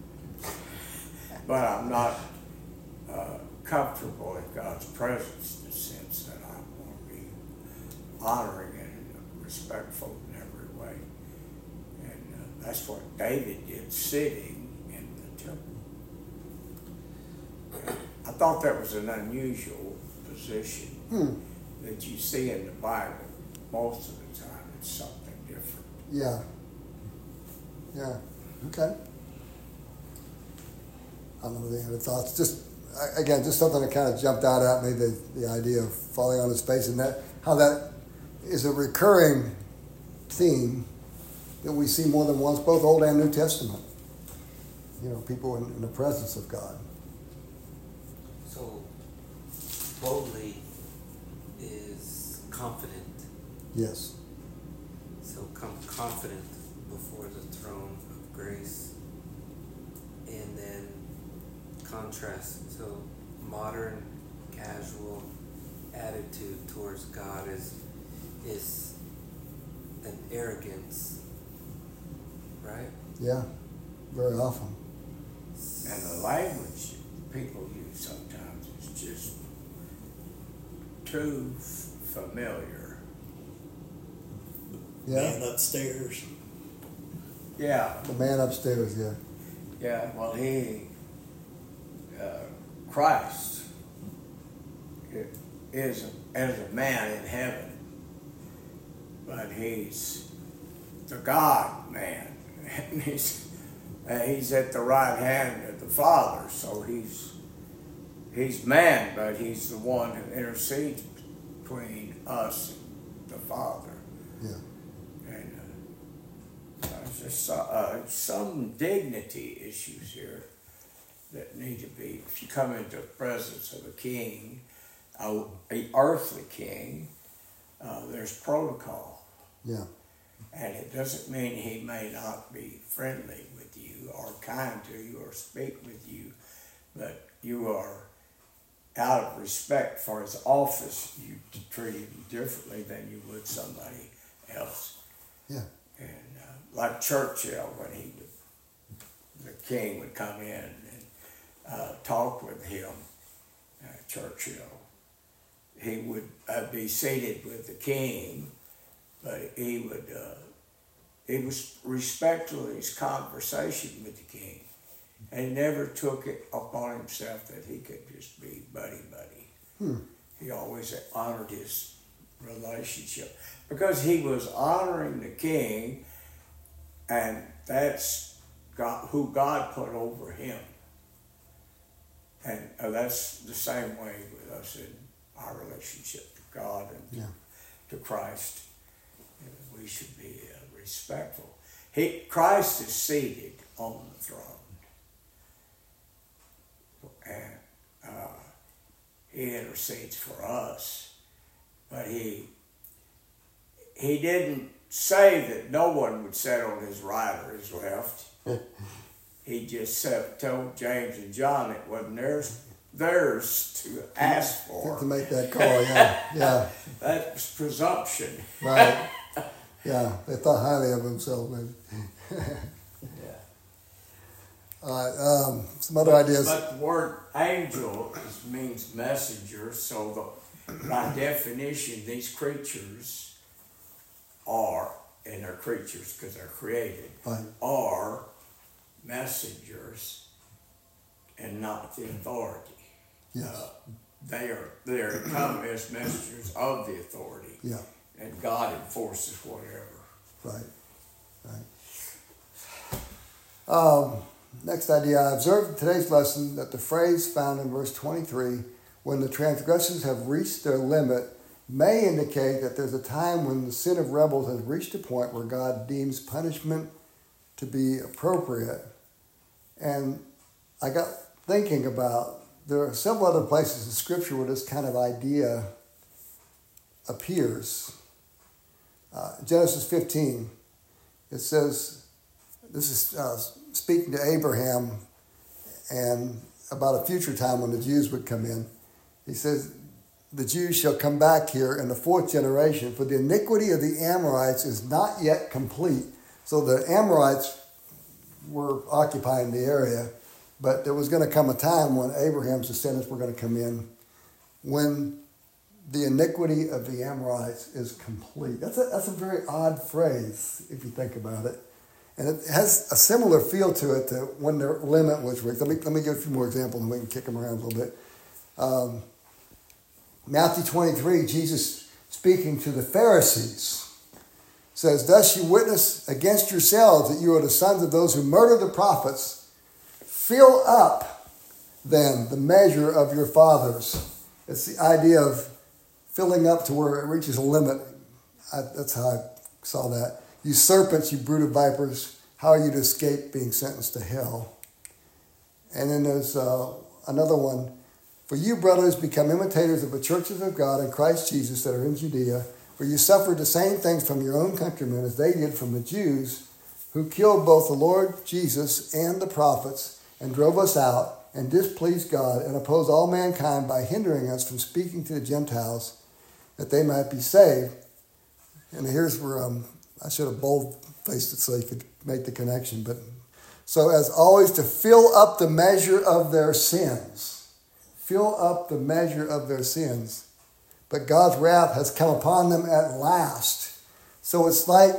But I'm not uh, comfortable in God's presence in the sense that I want to be honoring and respectful in every way. And uh, that's what David did, sitting in the temple. thought that was an unusual position Hmm. that you see in the Bible. Most of the time, it's something different. Yeah. Yeah. Okay. I don't know any other thoughts. Just I- again, just something that kind of jumped out at me, the, the idea of falling on his face, and that how that is a recurring theme that we see more than once, both Old and New Testament. You know, people in, in the presence of God. So, boldly is confident. Yes. So come confident before the throne of grace. And then contrast. So modern, casual attitude towards God is is an arrogance, right? Yeah. Very often. And the language people use sometimes is just too f- familiar. Yeah. Man upstairs. Yeah, The man upstairs. Yeah. yeah. Well, he, uh, Christ, i- is as a man in heaven, but he's the God man, and he's uh, he's at the right hand of the Father. So he's he's man, but he's the one who intercedes between us and the Father. Yeah. And uh, there's just uh, some dignity issues here that need to be. If you come into the presence of a king, a, a earthly king, uh, there's protocol. Yeah. And it doesn't mean he may not be friendly with you or kind to you or speak with you, but you are, out of respect for his office, you treat him differently than you would somebody else. Yeah. And uh, like Churchill, when he would, the king would come in and uh, talk with him, uh, Churchill, he would uh, be seated with the king, but he would, uh, he was respectful in his conversation with the king. And he never took it upon himself that he could just be buddy-buddy. Hmm. He always honored his relationship because he was honoring the king, and that's God, who God put over him. And uh, that's the same way with us in our relationship to God and Yeah. to Christ. You know, we should be uh, respectful. He, Christ is seated on the throne. And uh, he intercedes for us, but he he didn't say that no one would sit on his right or his left. He just said, told James and John it wasn't theirs theirs to ask for. To make that call. Yeah. Yeah. That was presumption. Right. Yeah. They thought highly of themselves. Maybe. Yeah. All right. Um, some other ideas. But the word angel is, means messenger, so the, by definition, these creatures are, and they're creatures because they're created, Right. are messengers and not the authority. Yes. Uh, they are they are come as messengers of the authority, Yeah. and God enforces whatever. Right. Right. Um, next idea. I observed in today's lesson that the phrase found in verse twenty-three, when the transgressions have reached their limit, may indicate that there's a time when the sin of rebels has reached a point where God deems punishment to be appropriate. And I got thinking about, there are several other places in Scripture where this kind of idea appears. Uh, Genesis fifteen, it says, this is uh, speaking to Abraham and about a future time when the Jews would come in. He says, the Jews shall come back here in the fourth generation, for the iniquity of the Amorites is not yet complete. So the Amorites were occupying the area, but there was going to come a time when Abraham's descendants were going to come in when the iniquity of the Amorites is complete. That's a, that's a very odd phrase if you think about it. And it has a similar feel to it to when their limit was reached. Let me, let me give a few more examples and we can kick them around a little bit. Um, Matthew twenty-three, Jesus speaking to the Pharisees says, "Thus you witness against yourselves that you are the sons of those who murder the prophets. Fill up then the measure of your fathers." It's the idea of filling up to where it reaches a limit. I, that's how I saw that. "You serpents, you brood of vipers, how are you to escape being sentenced to hell?" And then there's uh, another one. "For you, brothers, become imitators of the churches of God in Christ Jesus that are in Judea, for you suffered the same things from your own countrymen as they did from the Jews, who killed both the Lord Jesus and the prophets, and drove us out, and displeased God, and opposed all mankind by hindering us from speaking to the Gentiles, that they might be saved." And here's where um, I should have bold-faced it so you could make the connection. But so as always, to fill up the measure of their sins. Fill up the measure of their sins. But God's wrath has come upon them at last. So it's like,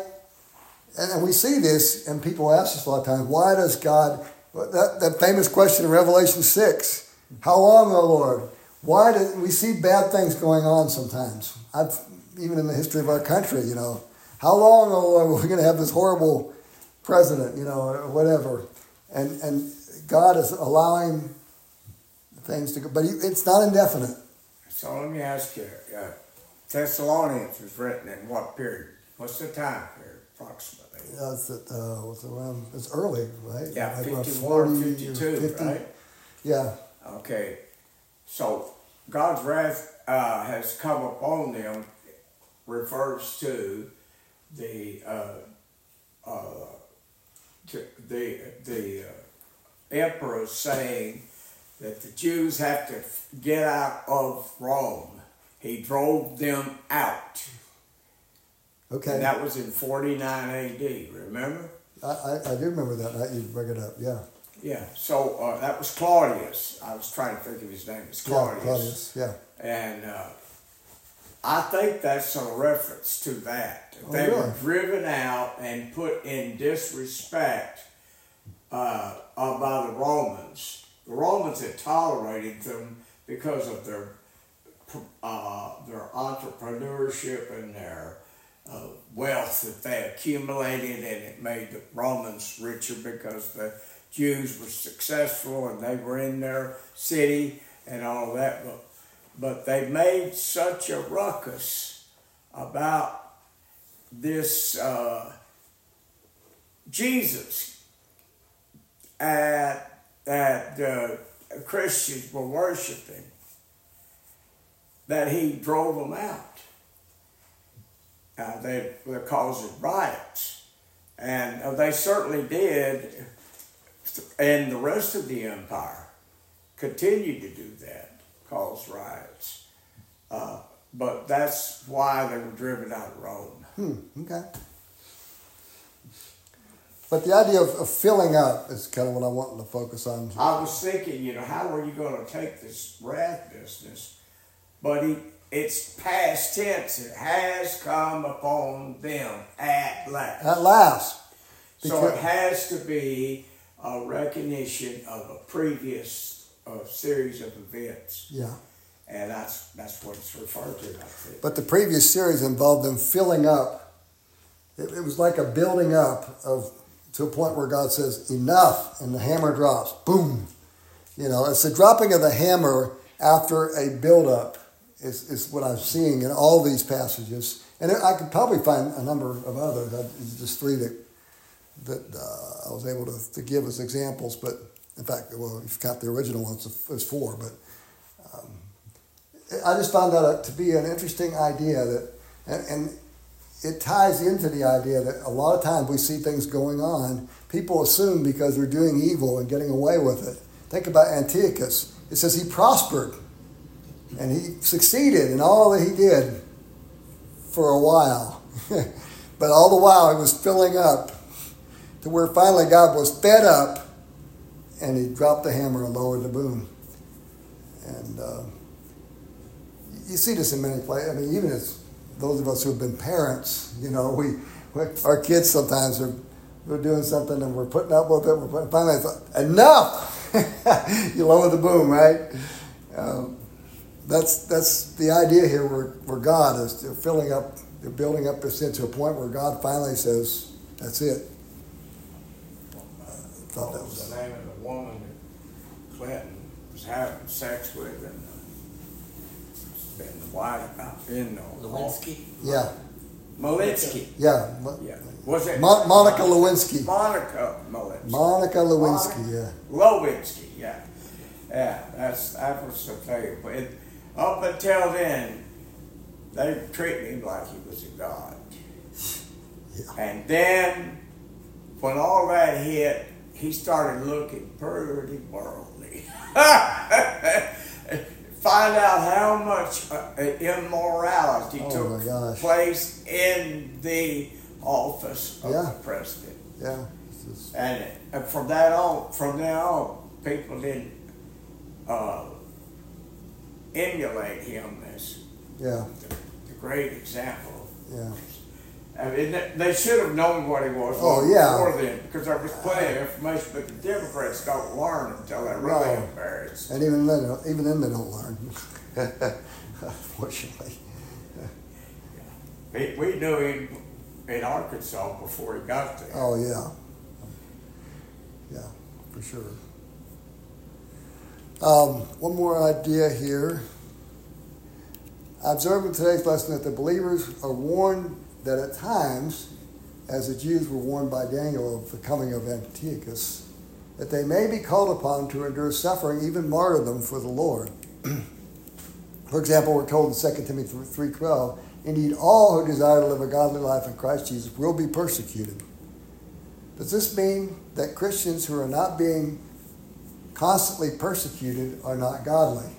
and we see this, and people ask us a lot of times, why does God, that, that famous question in Revelation six, how long, O Lord? Why do we see bad things going on sometimes? I've, even in the history of our country, you know, how long, O Lord, are we going to have this horrible president, you know, or whatever? And and God is allowing things to go, but he, it's not indefinite. So let me ask you, uh, Thessalonians was written in what period? What's the time period, approximately? Yeah, it's, at, uh, it's around, it's early, right? Yeah, Like around fifty-one, forty or fifty-two, fifty. right? Yeah. Okay, so God's wrath uh, has come upon them refers to the uh, uh, to the the uh, emperor saying that the Jews have to get out of Rome. He drove them out. Okay. And that was in forty-nine A D, remember? I, I, I do remember that. I, you bring it up, yeah. Yeah, so uh, that was Claudius. I was trying to think of his name. It's Claudius. Yeah, Claudius, yeah. And uh, I think that's a reference to that. Oh, They really? were driven out and put in disrespect uh, uh, by the Romans. The Romans had tolerated them because of their uh, their entrepreneurship and their uh, wealth that they accumulated, and it made the Romans richer because the Jews were successful and they were in their city and all that. But, but they made such a ruckus about this uh, Jesus at, that uh, Christians were worshiping that he drove them out. Uh, they were causing riots. And uh, they certainly did, and the rest of the empire continued to do that, cause riots. Uh, but that's why they were driven out of Rome. Hmm, okay. But the idea of, of filling up is kind of what I wanted to focus on. I was thinking, you know, how are you going to take this wrath business? But he, it's past tense. It has come upon them at last. At last. So it has to be a recognition of a previous uh, series of events. Yeah. And that's that's what it's referred to, I think. But the previous series involved them filling up. It, it was like a building up of to a point where God says, enough, and the hammer drops. Boom. You know, it's the dropping of the hammer after a buildup is, is what I'm seeing in all these passages. And I could probably find a number of others. I, just three that that uh, I was able to, to give as examples. But in fact, well, if you count the original ones, there's four. But um, I just found that to be an interesting idea that, and, and it ties into the idea that a lot of times we see things going on, people assume because they're doing evil and getting away with it. Think about Antiochus. It says he prospered and he succeeded in all that he did for a while. But all the while he was filling up to where finally God was fed up and he dropped the hammer and lowered the boom. And uh, you see this in many places. I mean, even as those of us who have been parents, you know, we, we our kids sometimes are we're doing something and we're putting up with it. We're putting, finally, it's like, enough. You lower the boom, right? Um, that's that's the idea here. Where where God is they're filling up, they're building up this into a point where God finally says, "That's it." I thought that What was was the name of the woman that Clinton was having sex with and uh, in the White House, in the Lewinsky? yeah, Malinsky. yeah. Mo- Yeah. Was it Mo- Monica Lewinsky. Monica Malinsky. Monica Lewinsky. Yeah. Lewinsky, yeah. Yeah, that's that was the thing. But it, up until then, they treated him like he was a god. Yeah. And then, when all that hit, he started looking pretty worldly. Find out how much uh, immorality Oh, took my gosh. place in the office of Yeah. the president. Yeah. This is- And, and from that on, from then on, people didn't uh, emulate him as yeah. the, the great example. Yeah. I mean, they, they should have known what he was Oh, long yeah. before then, because there was plenty of information, but the Democrats don't learn until they're really No. embarrassed. And even then, even then, they don't learn. Unfortunately. We, we knew him in Arkansas before he got there. Oh yeah. Yeah, for sure. Um, one more idea here. I observed in today's lesson that the believers are warned that at times, as the Jews were warned by Daniel of the coming of Antiochus, that they may be called upon to endure suffering, even martyrdom, for the Lord. For example, we're told in Second Timothy three twelve, indeed all who desire to live a godly life in Christ Jesus will be persecuted. Does this mean that Christians who are not being constantly persecuted are not godly?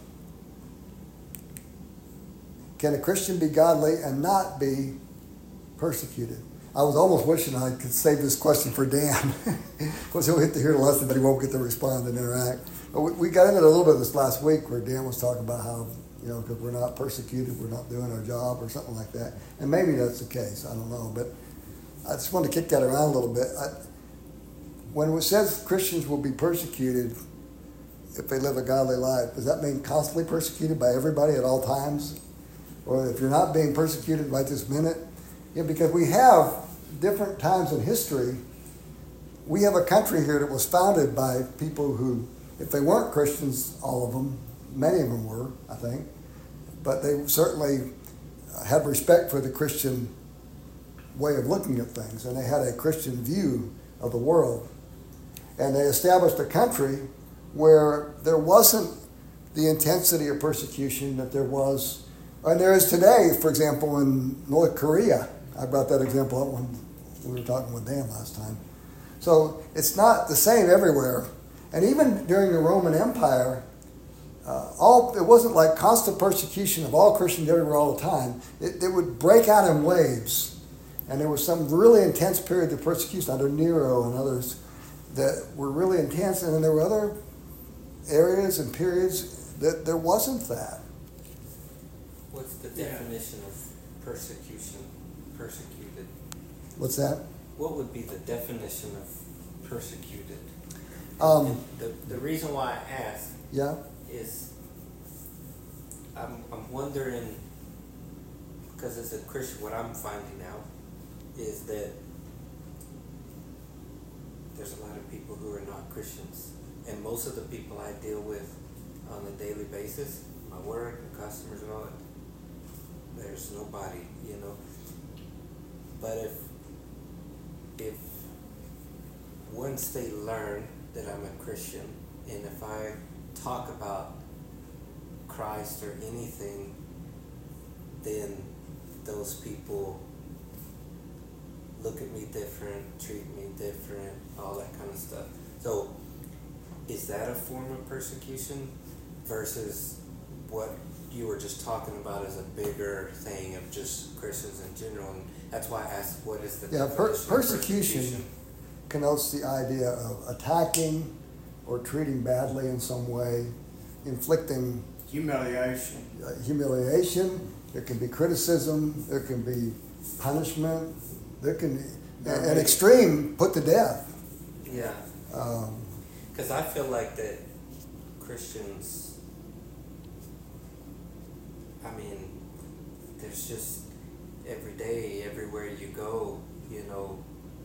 Can a Christian be godly and not be persecuted? I was almost wishing I could save this question for Dan. Because he'll get to hear the lesson, but he won't get to respond and interact. But we, we got into it a little bit this last week where Dan was talking about how, you know, because we're not persecuted, we're not doing our job or something like that. And maybe that's the case. I don't know. But I just want to kick that around a little bit. I, when it says Christians will be persecuted if they live a godly life, does that mean constantly persecuted by everybody at all times? Or if you're not being persecuted right this minute? Yeah, because we have different times in history. We have a country here that was founded by people who, if they weren't Christians, all of them, many of them were, I think, but they certainly had respect for the Christian way of looking at things, and they had a Christian view of the world. And they established a country where there wasn't the intensity of persecution that there was, and there is today, for example, in North Korea. I brought that example up when we were talking with Dan last time. So it's not the same everywhere. And even during the Roman Empire, uh, all it wasn't like constant persecution of all Christians everywhere all the time. It, it would break out in waves. And there was some really intense period of persecution under Nero and others that were really intense. And then there were other areas and periods that there wasn't that. What's the definition of persecution? Persecuted. What's that? What would be the definition of persecuted? Um, And the, the reason why I ask yeah. is I'm, I'm wondering, because as a Christian, what I'm finding out is that there's a lot of people who are not Christians. And most of the people I deal with on a daily basis, my work, and customers and all that, there's nobody, you know. But if, if once they learn that I'm a Christian, and if I talk about Christ or anything, then those people look at me different, treat me different, all that kind of stuff. So, is that a form of persecution versus what you were just talking about as a bigger thing of just Christians in general? And that's why I asked, what is the Yeah, per- definition of persecution, persecution? connotes the idea of attacking or treating badly in some way, inflicting Humiliation. uh, humiliation. There can be criticism. There can be punishment. There can be an extreme put to death. Yeah. Um, Because I feel like that Christians I mean, there's just every day, everywhere you go, you know,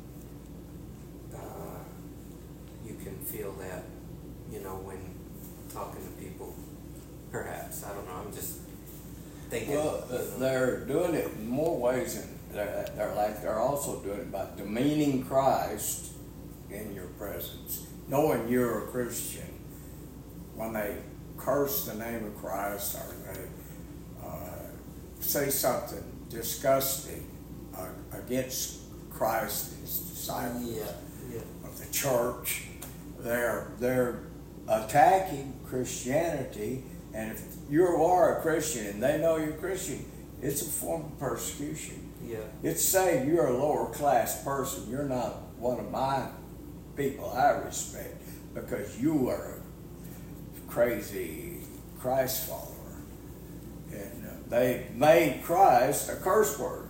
uh, you can feel that, you know, when talking to people. Perhaps, I don't know. I'm just thinking. Well, uh, they're doing it in more ways than they're, they're like they're also doing it by demeaning Christ in your presence, knowing you're a Christian. When they curse the name of Christ or they uh, say something disgusting uh, against Christ and his disciples Yeah, yeah. of the church, they're they're attacking Christianity. And if you are a Christian and they know you're a Christian, it's a form of persecution. Yeah. It's saying you're a lower class person. You're not one of my people I respect because you are a crazy Christ follower. And uh, they made Christ a curse word.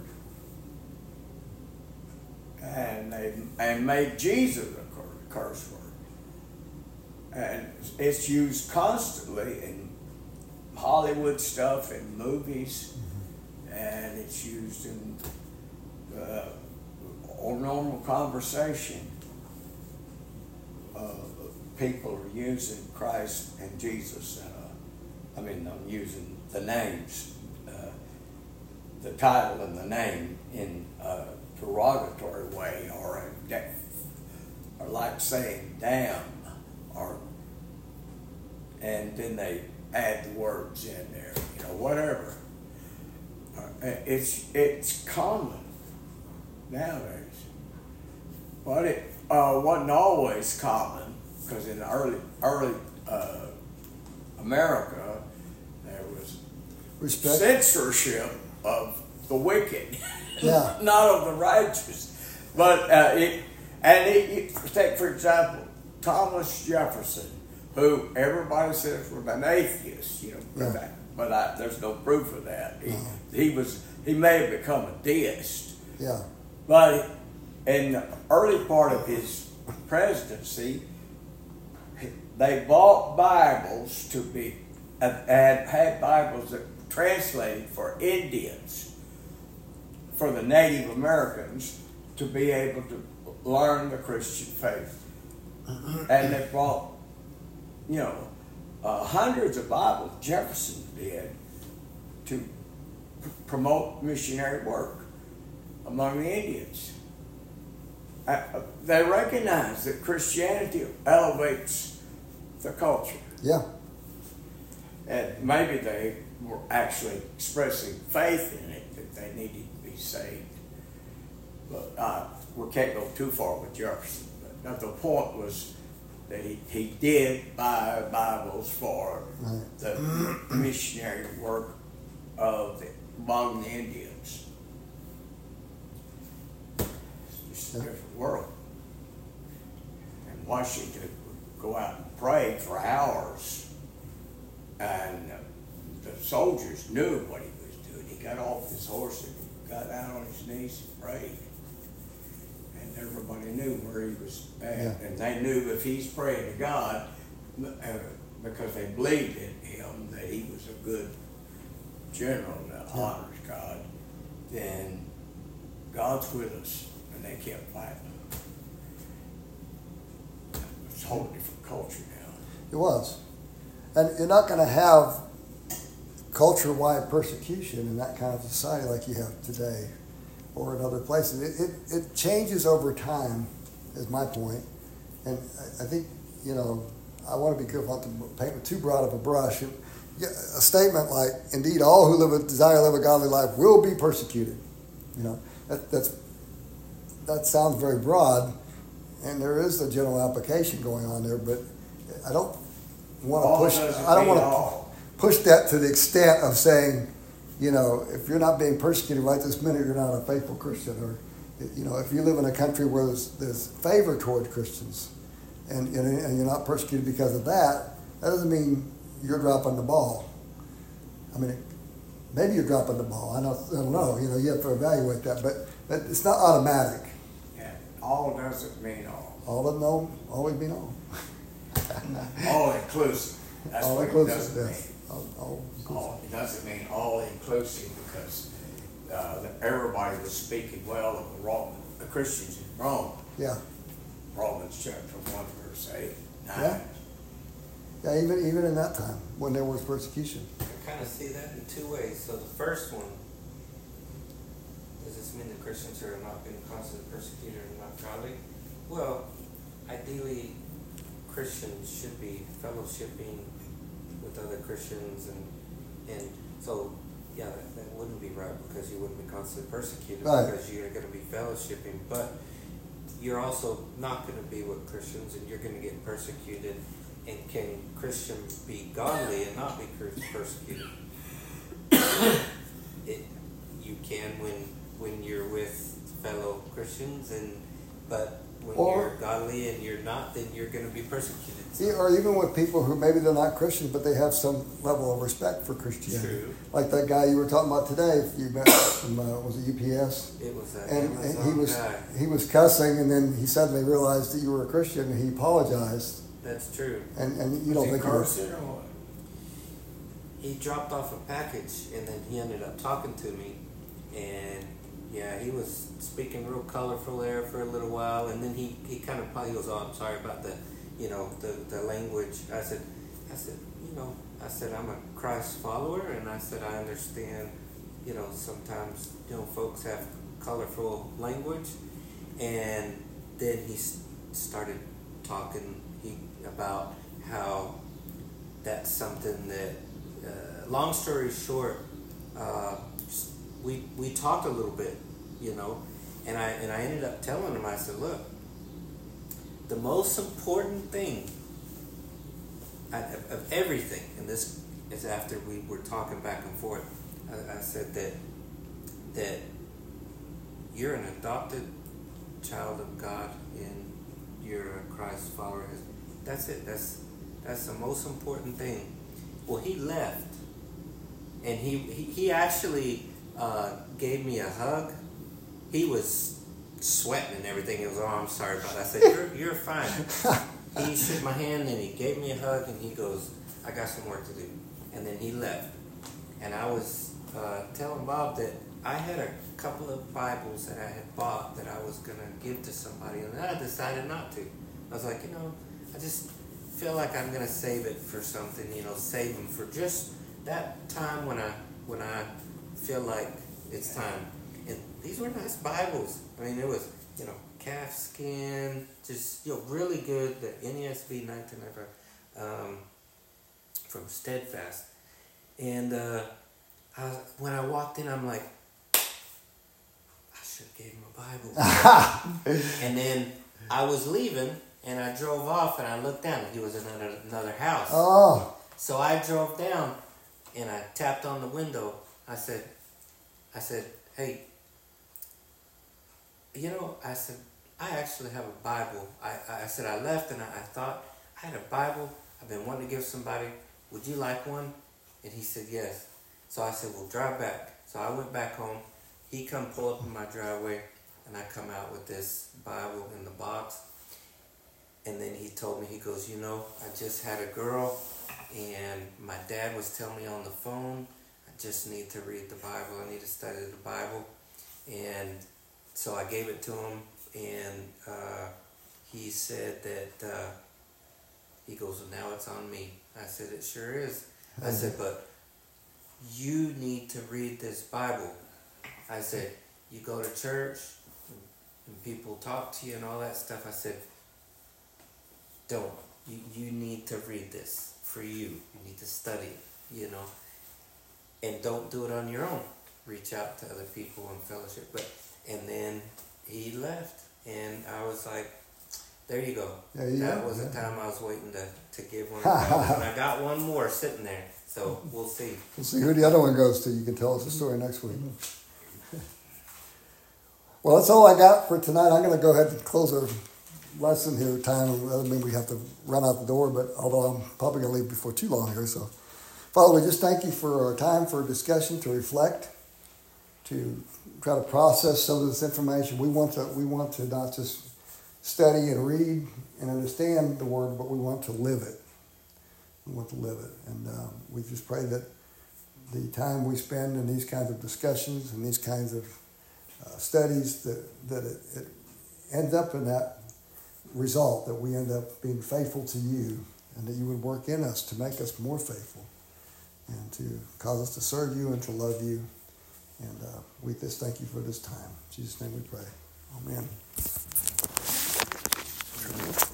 And they and made Jesus a curse word. And it's used constantly in Hollywood stuff and movies, and it's used in uh, normal conversation. Uh, people are using Christ and Jesus. Uh, I mean, I'm using the names, uh, the title and the name in a derogatory way, or a de- or like saying "damn," or and then they add the words in there, you know, whatever. Uh, it's it's common nowadays, but it uh, wasn't always common because in the early early uh, America there was Respect. censorship of the wicked, Yeah. not of the righteous. But uh, it and it, it, take for example Thomas Jefferson, who everybody says was an atheist, you know, but, Yeah. that, but I, there's no proof of that. He, No. he was he may have become a deist, Yeah. but in the early part of his presidency, they bought Bibles to be and had Bibles that translated for Indians, for the Native Americans to be able to learn the Christian faith, and they brought, you know, uh, hundreds of Bibles Jefferson did to p- promote missionary work among the Indians. Uh, they recognize that Christianity elevates the culture. Yeah. And maybe they were actually expressing faith in it, that they needed to be saved. But uh, we can't go too far with Jefferson. But the point was that he, he did buy Bibles for Right. the missionary work of the, among the Indians. It's just a different world. And Washington would go out and pray for hours. And uh, the soldiers knew what he was doing. He got off his horse and he got down on his knees and prayed. And everybody knew where he was at. Yeah. And they knew if he's praying to God, uh, because they believed in him that he was a good general that Yeah. honors God, then God's with us. And they kept fighting. It's a whole different culture now. It was. And you're not going to have culture-wide persecution in that kind of society like you have today or in other places. It, it, it changes over time, is my point. And I, I think, you know, I want to be careful not to paint with too broad of a brush. It, yeah, a statement like, indeed, all who live a, desire to live a godly life will be persecuted. You know, that, that's, that sounds very broad, and there is a general application going on there, but I don't want All to push. doesn't I don't mean want to all. push that to the extent of saying, you know, if you're not being persecuted right this minute, you're not a faithful Christian. Or, you know, if you live in a country where there's, there's favor toward Christians, and, and and you're not persecuted because of that, that doesn't mean you're dropping the ball. I mean, maybe you're dropping the ball. I don't, I don't know. You know, you have to evaluate that, but but it's not automatic. Yeah, all doesn't mean all. All doesn't know, always mean all. All inclusive. That's All what inclusive, it doesn't yes. mean. All, all, all, it doesn't mean all inclusive, because uh, everybody was speaking well of the, Rome, the Christians in Rome. yeah. Romans chapter one, verse eight, nine. Yeah. Yeah, even even in that time when there was persecution. I kind of see that in two ways. So the first one, does this mean that Christians are not being constantly persecuted and not godly? Well, ideally, Christians should be fellowshipping with other Christians, and and so yeah, that, that wouldn't be right, because you wouldn't be constantly persecuted, Right. because you're going to be fellowshipping, but you're also not going to be with Christians, and you're going to get persecuted. And can Christians be godly and not be persecuted? It, you can when when you're with fellow Christians, and but when Or- you're godly and you're not, then you're going to be persecuted. E- Or even with people who maybe they're not Christians, but they have some level of respect for Christianity. True. Like that guy you were talking about today, if you met from, uh, was it U P S? It was that And, and Amazon he was guy. he was cussing, and then he suddenly realized that you were a Christian, and he apologized. That's true. And, and you don't Was he think he was, cursing or what? He dropped off a package, and then he ended up talking to me, and yeah, he was speaking real colorful there for a little while, and then he, he kind of he goes, "Oh, I'm sorry about the, you know, the, the language." I said, I said, you know, I said I'm a Christ follower, and I said I understand, you know, sometimes you know folks have colorful language, and then he s- started talking he about how that's something that. Uh, long story short, uh, we we talked a little bit, you know, and I and I ended up telling him. I said, "Look, the most important thing of, of everything," and this is after we were talking back and forth. I, I said that that you're an adopted child of God and you're a Christ follower. That's it. That's that's the most important thing. Well, he left, and he he, he actually uh, gave me a hug. He was sweating and everything. He was, "Oh, I'm sorry about that." I said, "You're you're fine." He shook my hand and he gave me a hug, and he goes, "I got some work to do," and then he left. And I was uh, telling Bob that I had a couple of Bibles that I had bought that I was gonna give to somebody, and then I decided not to. I was like, you know, I just feel like I'm gonna save it for something, you know, save them for just that time when I when I feel like it's time. And these were nice Bibles. I mean, it was, you know, calf skin, just, you know, really good. The N E S V nineteen ninety-five um, from Steadfast. And uh, I, when I walked in, I'm like, I should have gave him a Bible. And then I was leaving, and I drove off, and I looked down, and he was in another, another house. oh, So I drove down, and I tapped on the window. I said, I said, "Hey, you know," I said, "I actually have a Bible." I, I said, I left, and I, I thought, I had a Bible I've been wanting to give somebody. Would you like one? And he said, yes. So I said, well, drive back. So I went back home. He come pull up in my driveway, and I come out with this Bible in the box. And then he told me, he goes, you know, I just had a girl, and my dad was telling me on the phone, I just need to read the Bible. I need to study the Bible. And so I gave it to him, and uh, he said that, uh, he goes, well, now it's on me. I said, it sure is. I said, but you need to read this Bible. I said, you go to church, and people talk to you and all that stuff. I said, don't. You, you need to read this for you. You need to study it, you know. And don't do it on your own. Reach out to other people and fellowship. But and then he left, and I was like, there you go. There you that go, was yeah. the time I was waiting to, to give one of the Bibles. And I got one more sitting there. So we'll see. we'll see who the other one goes to. You can tell us the story next week. Well, that's all I got for tonight. I'm going to go ahead and close our lesson here. Time, I mean, we have to run out the door, but although I'm probably going to leave before too long here. So, Father, we just thank you for our time for discussion, to reflect, to try to process some of this information. We want to, we want to not just study and read and understand the word, but we want to live it. We want to live it. And uh, we just pray that the time we spend in these kinds of discussions and these kinds of uh, studies, that, that it, it ends up in that result, that we end up being faithful to you, and that you would work in us to make us more faithful and to cause us to serve you and to love you. And uh, we just thank you for this time. In Jesus' name we pray. Amen.